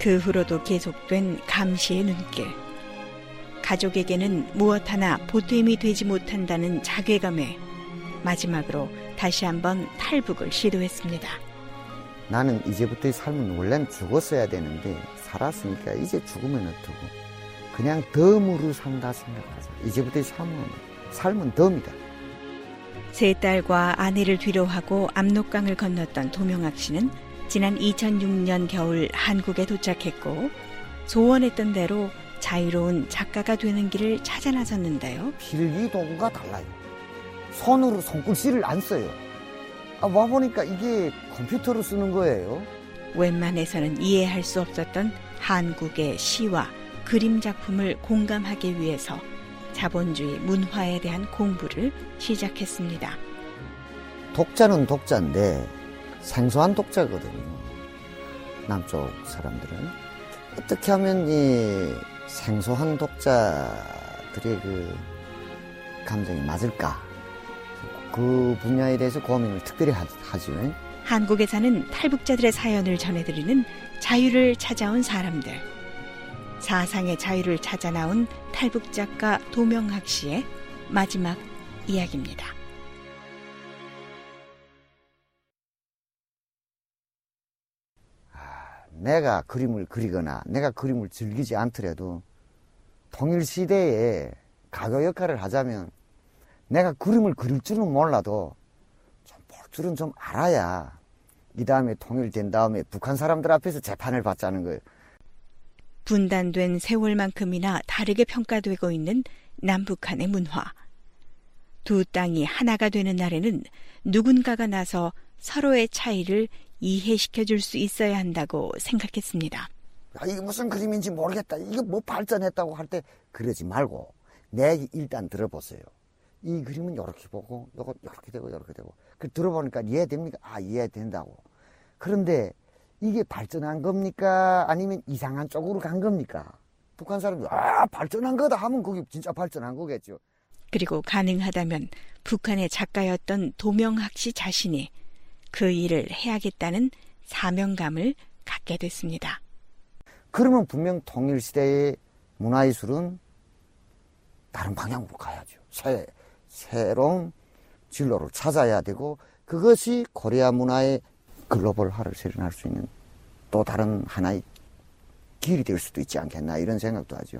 그 후로도 계속된 감시의 눈길. 가족에게는 무엇 하나 보탬이 되지 못한다는 자괴감에 마지막으로 다시 한번 탈북을 시도했습니다. 나는 이제부터의 삶은 원래는 죽었어야 되는데 살았으니까 이제 죽으면 어떡하고 그냥 덤으로 산다 생각하자. 이제부터의 삶은 덤이다. 세 딸과 아내를 뒤로하고 압록강을 건넜던 도명학 씨는 지난 2006년 겨울 한국에 도착했고 소원했던 대로 자유로운 작가가 되는 길을 찾아 나섰는데요. 필기 도구가 달라요. 손으로 손글씨를 안 써요. 와보니까 이게 컴퓨터로 쓰는 거예요. 웬만해서는 이해할 수 없었던 한국의 시와 그림 작품을 공감하기 위해서 자본주의 문화에 대한 공부를 시작했습니다. 독자는 독자인데 생소한 독자거든요. 남쪽 사람들은 어떻게 하면 이 생소한 독자들의 그 감정이 맞을까? 그 분야에 대해서 고민을 특별히 하죠. 한국에 사는 탈북자들의 사연을 전해드리는 자유를 찾아온 사람들. 사상의 자유를 찾아 나온 탈북 작가 도명학 씨의 마지막 이야기입니다. 내가 그림을 그리거나 내가 그림을 즐기지 않더라도 통일시대에 가교 역할을 하자면 내가 그림을 그릴 줄은 몰라도 좀 볼 줄은 좀 알아야 이 다음에 통일된 다음에 북한 사람들 앞에서 재판을 받자는 거예요. 분단된 세월만큼이나 다르게 평가되고 있는 남북한의 문화. 두 땅이 하나가 되는 날에는 누군가가 나서 서로의 차이를 이해시켜줄 수 있어야 한다고 생각했습니다. 이게 무슨 그림인지 모르겠다. 이거 뭐 발전했다고 할 때 그러지 말고 내 얘기 일단 들어보세요. 이 그림은 이렇게 보고 이거 이렇게 되고 이렇게 되고 그 들어보니까 이해됩니까? 이해된다고. 그런데 이게 발전한 겁니까? 아니면 이상한 쪽으로 간 겁니까? 북한 사람들이 발전한 거다 하면 그게 진짜 발전한 거겠죠. 그리고 가능하다면 북한의 작가였던 도명학 씨 자신이 그 일을 해야겠다는 사명감을 갖게 됐습니다. 그러면 분명 통일시대의 문화예술은 다른 방향으로 가야죠. 새로운 진로를 찾아야 되고 그것이 코리아 문화의 글로벌화를 실현할 수 있는 또 다른 하나의 길이 될 수도 있지 않겠나 이런 생각도 하죠.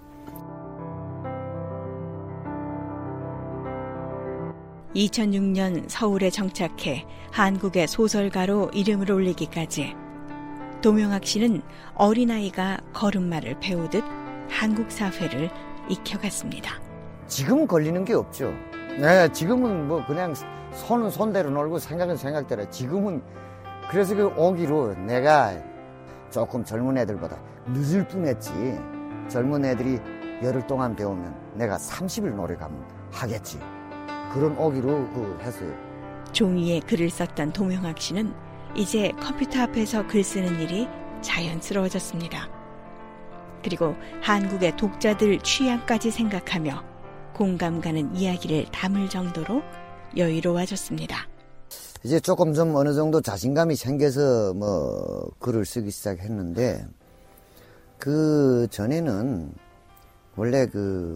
2006년 서울에 정착해 한국의 소설가로 이름을 올리기까지 도명학 씨는 어린아이가 걸음마를 배우듯 한국 사회를 익혀갔습니다. 지금 걸리는 게 없죠. 네, 지금은 뭐 그냥 손은 손대로 놀고 생각은 생각대로. 지금은 그래서 그 오기로 내가 조금 젊은 애들보다 늦을 뿐했지. 젊은 애들이 열흘 동안 배우면 내가 30일 노력하면 하겠지. 그런 오기로 했어요. 종이에 글을 썼던 도명학 씨는 이제 컴퓨터 앞에서 글 쓰는 일이 자연스러워졌습니다. 그리고 한국의 독자들 취향까지 생각하며 공감 가는 이야기를 담을 정도로 여유로워졌습니다. 이제 조금 좀 어느 정도 자신감이 생겨서 글을 쓰기 시작했는데 그 전에는 원래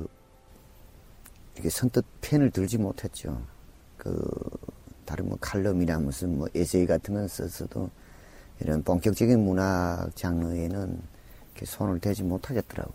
이렇게 선뜻 펜을 들지 못했죠. 다른 칼럼이나 무슨 에세이 같은 건 썼어도 이런 본격적인 문학 장르에는 이렇게 손을 대지 못하겠더라고.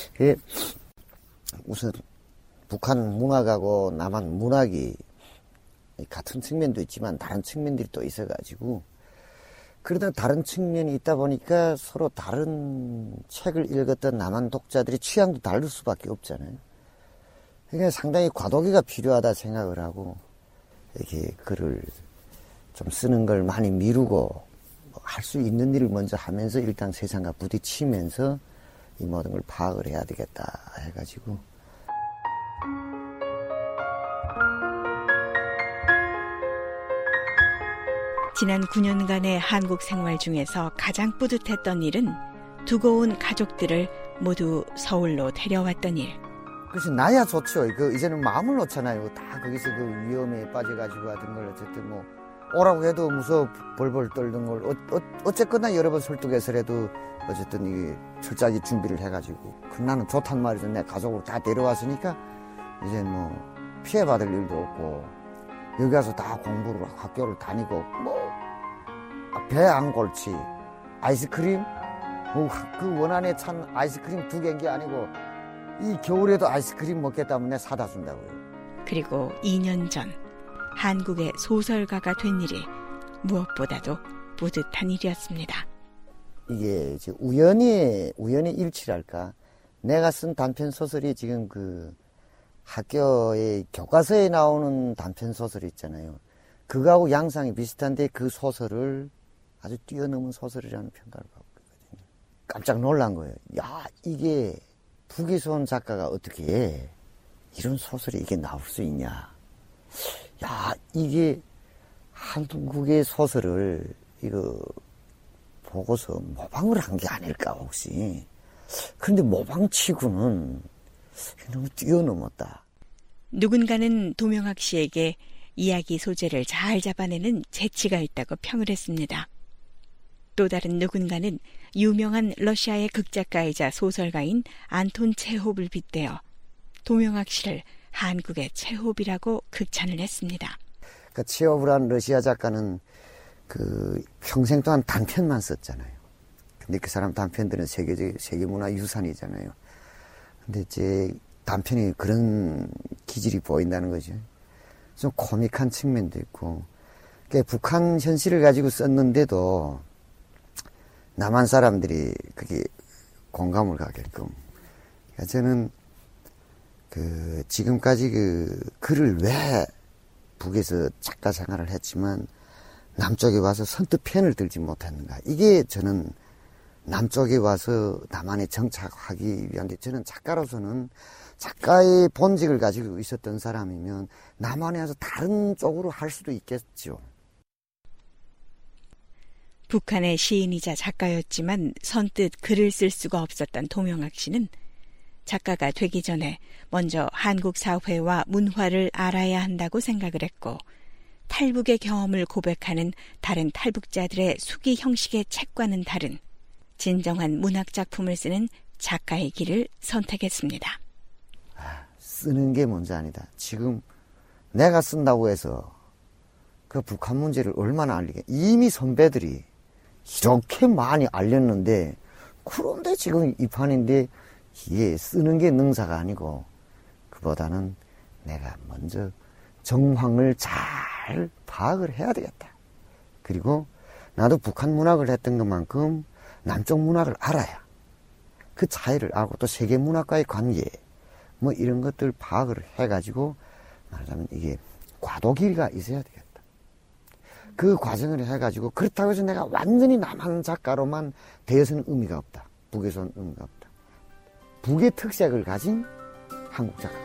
우선 북한 문학하고 남한 문학이 같은 측면도 있지만 다른 측면들이 또 있어가지고 그러다 다른 측면이 있다 보니까 서로 다른 책을 읽었던 남한 독자들이 취향도 다를 수밖에 없잖아요. 그러니까 상당히 과도기가 필요하다 생각을 하고 이렇게 글을 좀 쓰는 걸 많이 미루고 할 수 있는 일을 먼저 하면서 일단 세상과 부딪히면서 이 모든 걸 파악을 해야 되겠다 해가지고 지난 9년간의 한국 생활 중에서 가장 뿌듯했던 일은 두고 온 가족들을 모두 서울로 데려왔던 일. 그래서 나야 좋죠. 이제는 마음을 놓잖아요. 다 거기서 그 위험에 빠져가지고 하던 걸 어쨌든 오라고 해도 무서워 벌벌 떨던 걸 어쨌거나 여러 번 설득해서라도 어쨌든 이 철저하게 준비를 해가지고 나는 좋단 말이죠. 내 가족을 다 데려왔으니까 이제 뭐 피해받을 일도 없고 여기 가서 다 공부를 학교를 다니고 뭐 배 안 골치 아이스크림 그 원안에 찬 아이스크림 2개인 게 아니고 이 겨울에도 아이스크림 먹겠다면 내가 사다 준다고요. 그리고 2년 전 한국의 소설가가 된 일이 무엇보다도 뿌듯한 일이었습니다. 이게 이제 우연히 일치랄까. 내가 쓴 단편 소설이 지금 그 학교의 교과서에 나오는 단편 소설 있잖아요. 그거하고 양상이 비슷한데 그 소설을 아주 뛰어넘은 소설이라는 평가를 받고 있거든요. 깜짝 놀란 거예요. 야, 이게 북에서 온 작가가 어떻게 이런 소설이 이게 나올 수 있냐. 야, 이게 한국의 소설을 이거 보고서 모방을 한 게 아닐까 혹시. 그런데 모방치고는 너무 뛰어넘었다. 누군가는 도명학 씨에게 이야기 소재를 잘 잡아내는 재치가 있다고 평을 했습니다. 또 다른 누군가는 유명한 러시아의 극작가이자 소설가인 안톤 체홉을 빗대어 도명학 씨를 한국의 체홉이라고 극찬을 했습니다. 그러니까 체홉이라는 러시아 작가는 그 평생 동안 단편만 썼잖아요. 근데 그 사람 단편들은 세계문화 유산이잖아요. 근데 이제 단편이 그런 기질이 보인다는 거죠. 좀 코믹한 측면도 있고. 그러니까 북한 현실을 가지고 썼는데도 남한 사람들이 그게 공감을 가게끔. 그러니까 저는 그 지금까지 그 글을 왜 북에서 작가 생활을 했지만 남쪽에 와서 선뜻 펜을 들지 못했는가. 이게 저는 남쪽에 와서 남한에 정착하기 위한데 저는 작가로서는 작가의 본직을 가지고 있었던 사람이면 남한에 와서 다른 쪽으로 할 수도 있겠죠. 북한의 시인이자 작가였지만 선뜻 글을 쓸 수가 없었던 도명학 씨는 작가가 되기 전에 먼저 한국 사회와 문화를 알아야 한다고 생각을 했고 탈북의 경험을 고백하는 다른 탈북자들의 수기 형식의 책과는 다른 진정한 문학작품을 쓰는 작가의 길을 선택했습니다. 쓰는 게 문제 아니다. 지금 내가 쓴다고 해서 그 북한 문제를 얼마나 알리게. 이미 선배들이 이렇게 많이 알렸는데 그런데 지금 이 판인데 이게 쓰는 게 능사가 아니고 그보다는 내가 먼저 정황을 잘 파악을 해야 되겠다. 그리고 나도 북한 문학을 했던 것만큼 남쪽 문학을 알아야 그 차이를 알고 또 세계 문학과의 관계 뭐 이런 것들 파악을 해가지고 말하자면 이게 과도기가 있어야 되겠다. 그 과정을 해가지고 그렇다고 해서 내가 완전히 남한 작가로만 되어서는 의미가 없다. 북에서는 의미가 없다. 북의 특색을 가진 한국 작가.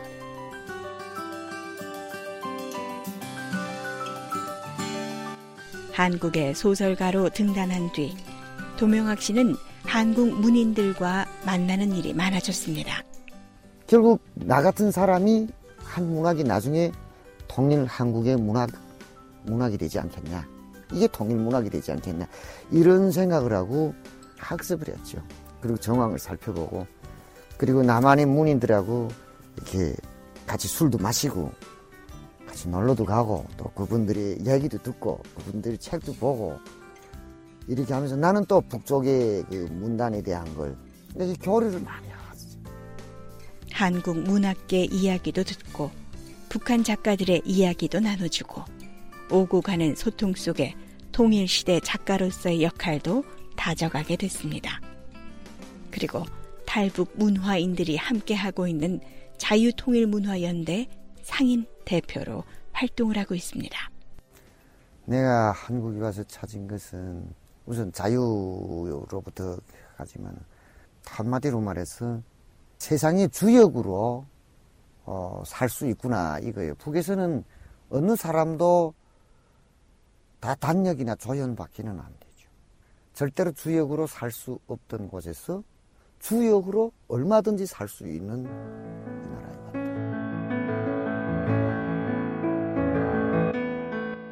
한국의 소설가로 등단한 뒤 도명학 씨는 한국 문인들과 만나는 일이 많아졌습니다. 결국 나 같은 사람이 한 문학이 나중에 통일 한국의 문학이 되지 않겠냐. 이게 통일 문학이 되지 않겠냐. 이런 생각을 하고 학습을 했죠. 그리고 정황을 살펴보고 그리고 남한의 문인들하고 이렇게 같이 술도 마시고 같이 놀러도 가고 또 그분들의 이야기도 듣고 그분들의 책도 보고 이렇게 하면서 나는 또 북쪽의 그 문단에 대한 걸 이렇게 교류를 많이 하고 한국 문학계 이야기도 듣고 북한 작가들의 이야기도 나눠주고 오고 가는 소통 속에 통일시대 작가로서의 역할도 다져가게 됐습니다. 그리고 탈북 문화인들이 함께하고 있는 자유통일문화연대 상임 대표로 활동을 하고 있습니다. 내가 한국에 와서 찾은 것은 우선 자유로부터 하지만 한마디로 말해서 세상의 주역으로 살 수 있구나 이거예요. 북에서는 어느 사람도 다 단역이나 조연받기는 안 되죠. 절대로 주역으로 살 수 없던 곳에서 주역으로 얼마든지 살 수 있는 이 나라에 왔다.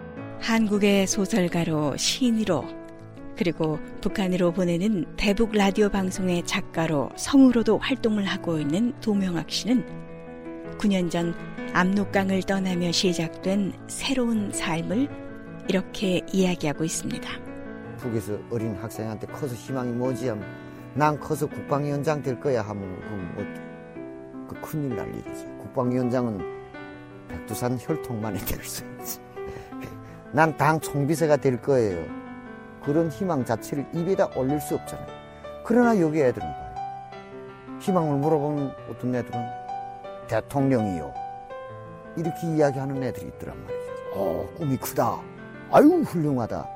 한국의 소설가로 시인으로 그리고 북한으로 보내는 대북 라디오 방송의 작가로 성우로도 활동을 하고 있는 도명학 씨는 9년 전 압록강을 떠나며 시작된 새로운 삶을 이렇게 이야기하고 있습니다. 북에서 어린 학생한테 커서 희망이 뭐지 하면 난 커서 국방위원장 될 거야 하면 그 큰일 날 일이지. 국방위원장은 백두산 혈통만이 될 수 있지. 난 당 총비서가 될 거예요. 그런 희망 자체를 입에다 올릴 수 없잖아요. 그러나 여기 애들은 봐요. 희망을 물어보면 어떤 애들은 대통령이요. 이렇게 이야기하는 애들이 있더란 말이죠. 꿈이 크다. 아유 훌륭하다.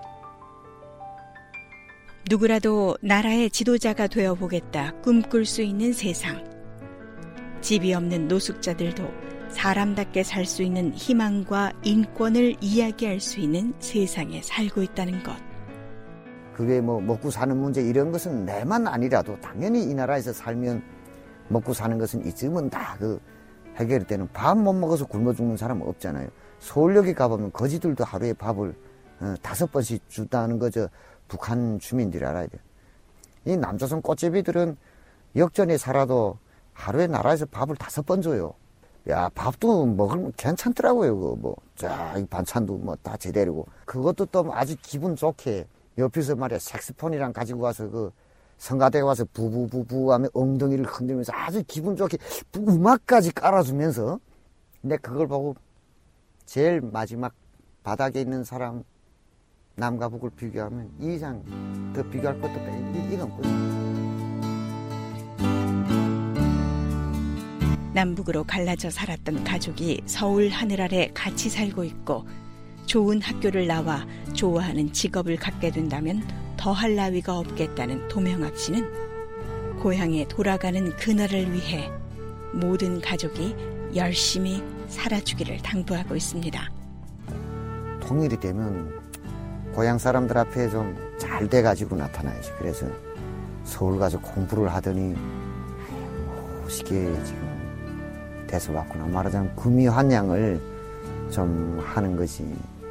누구라도 나라의 지도자가 되어보겠다 꿈꿀 수 있는 세상. 집이 없는 노숙자들도 사람답게 살 수 있는 희망과 인권을 이야기할 수 있는 세상에 살고 있다는 것. 그게 뭐 먹고 사는 문제 이런 것은 내만 아니라도 당연히 이 나라에서 살면 먹고 사는 것은 이쯤은 다 해결이 되는. 밥 못 먹어서 굶어 죽는 사람은 없잖아요. 서울역에 가보면 거지들도 하루에 밥을 5번씩 준다는 거죠. 북한 주민들이 알아야 돼요. 이 남조선 꽃제비들은 역전에 살아도 하루에 나라에서 밥을 5번 줘요. 야, 밥도 먹으면 괜찮더라고요. 이 반찬도 다 제대로고. 그것도 또 아주 기분 좋게 옆에서 말이야, 색스폰이랑 가지고 와서 성가대에 와서 부부부부 하며 엉덩이를 흔들면서 아주 기분 좋게 음악까지 깔아주면서. 근데 그걸 보고 제일 마지막 바닥에 있는 사람, 남과 북을 비교하면 이 이상 더 비교할 것도 없다. 이건 끝이야. 남북으로 갈라져 살았던 가족이 서울 하늘 아래 같이 살고 있고 좋은 학교를 나와 좋아하는 직업을 갖게 된다면 더할 나위가 없겠다는 도명학 씨는 고향에 돌아가는 그날을 위해 모든 가족이 열심히 살아주기를 당부하고 있습니다. 통일이 되면 고향 사람들 앞에 좀 잘 돼가지고 나타나야지. 그래서 서울 가서 공부를 하더니 멋있게 지금 돼서 왔구나. 말하자면 구미환양을 좀 하는 것이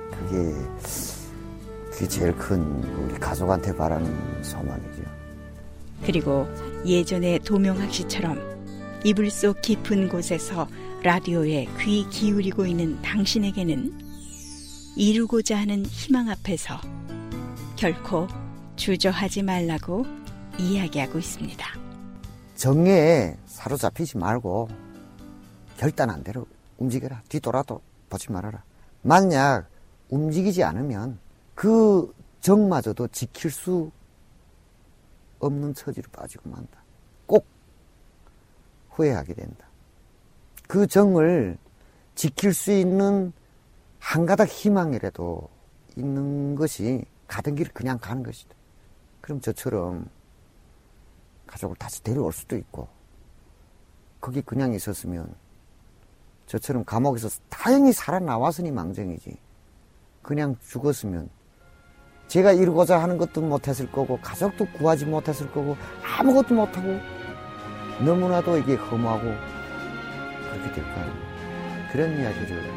그게 제일 큰 우리 가족한테 바라는 소망이죠. 그리고 예전의 도명학 씨처럼 이불 속 깊은 곳에서 라디오에 귀 기울이고 있는 당신에게는 이루고자 하는 희망 앞에서 결코 주저하지 말라고 이야기하고 있습니다. 정에 사로잡히지 말고 결단한 대로 움직여라. 뒤돌아도 보지 말아라. 만약 움직이지 않으면 그 정마저도 지킬 수 없는 처지로 빠지고 만다. 꼭 후회하게 된다. 그 정을 지킬 수 있는 한 가닥 희망이라도 있는 것이 가던 길을 그냥 가는 것이다. 그럼 저처럼 가족을 다시 데려올 수도 있고, 거기 그냥 있었으면 저처럼 감옥에서 다행히 살아나왔으니 망정이지. 그냥 죽었으면 제가 이루고자 하는 것도 못했을 거고, 가족도 구하지 못했을 거고, 아무것도 못하고 너무나도 이게 허무하고 그렇게 될 거 아니에요. 그런 이야기를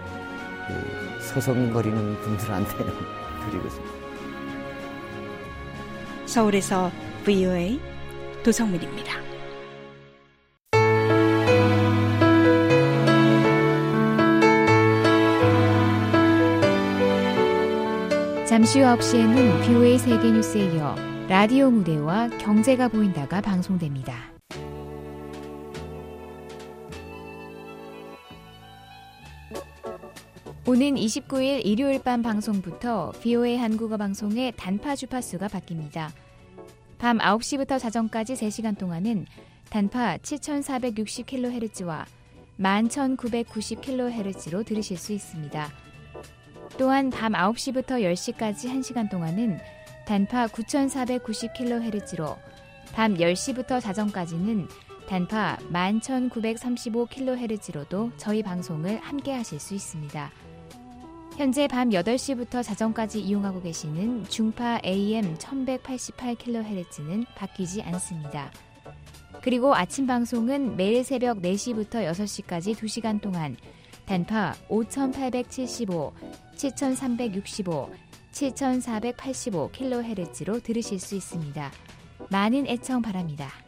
서성거리는 분들한테는 드리고 싶습니다. 서울에서 VOA 도성민입니다. 잠시 후 9시에는 VOA 세계뉴스에 이어 라디오 무대와 경제가 보인다가 방송됩니다. 오는 29일 일요일 밤 방송부터 VOA 한국어 방송의 단파 주파수가 바뀝니다. 밤 9시부터 자정까지 3시간 동안은 단파 7460kHz와 11990kHz로 들으실 수 있습니다. 또한 밤 9시부터 10시까지 1시간 동안은 단파 9490kHz로, 밤 10시부터 자정까지는 단파 11935kHz로도 저희 방송을 함께 하실 수 있습니다. 현재 밤 8시부터 자정까지 이용하고 계시는 중파 AM 1188kHz는 바뀌지 않습니다. 그리고 아침 방송은 매일 새벽 4시부터 6시까지 2시간 동안 단파 5875, 7365, 7485kHz로 들으실 수 있습니다. 많은 애청 바랍니다.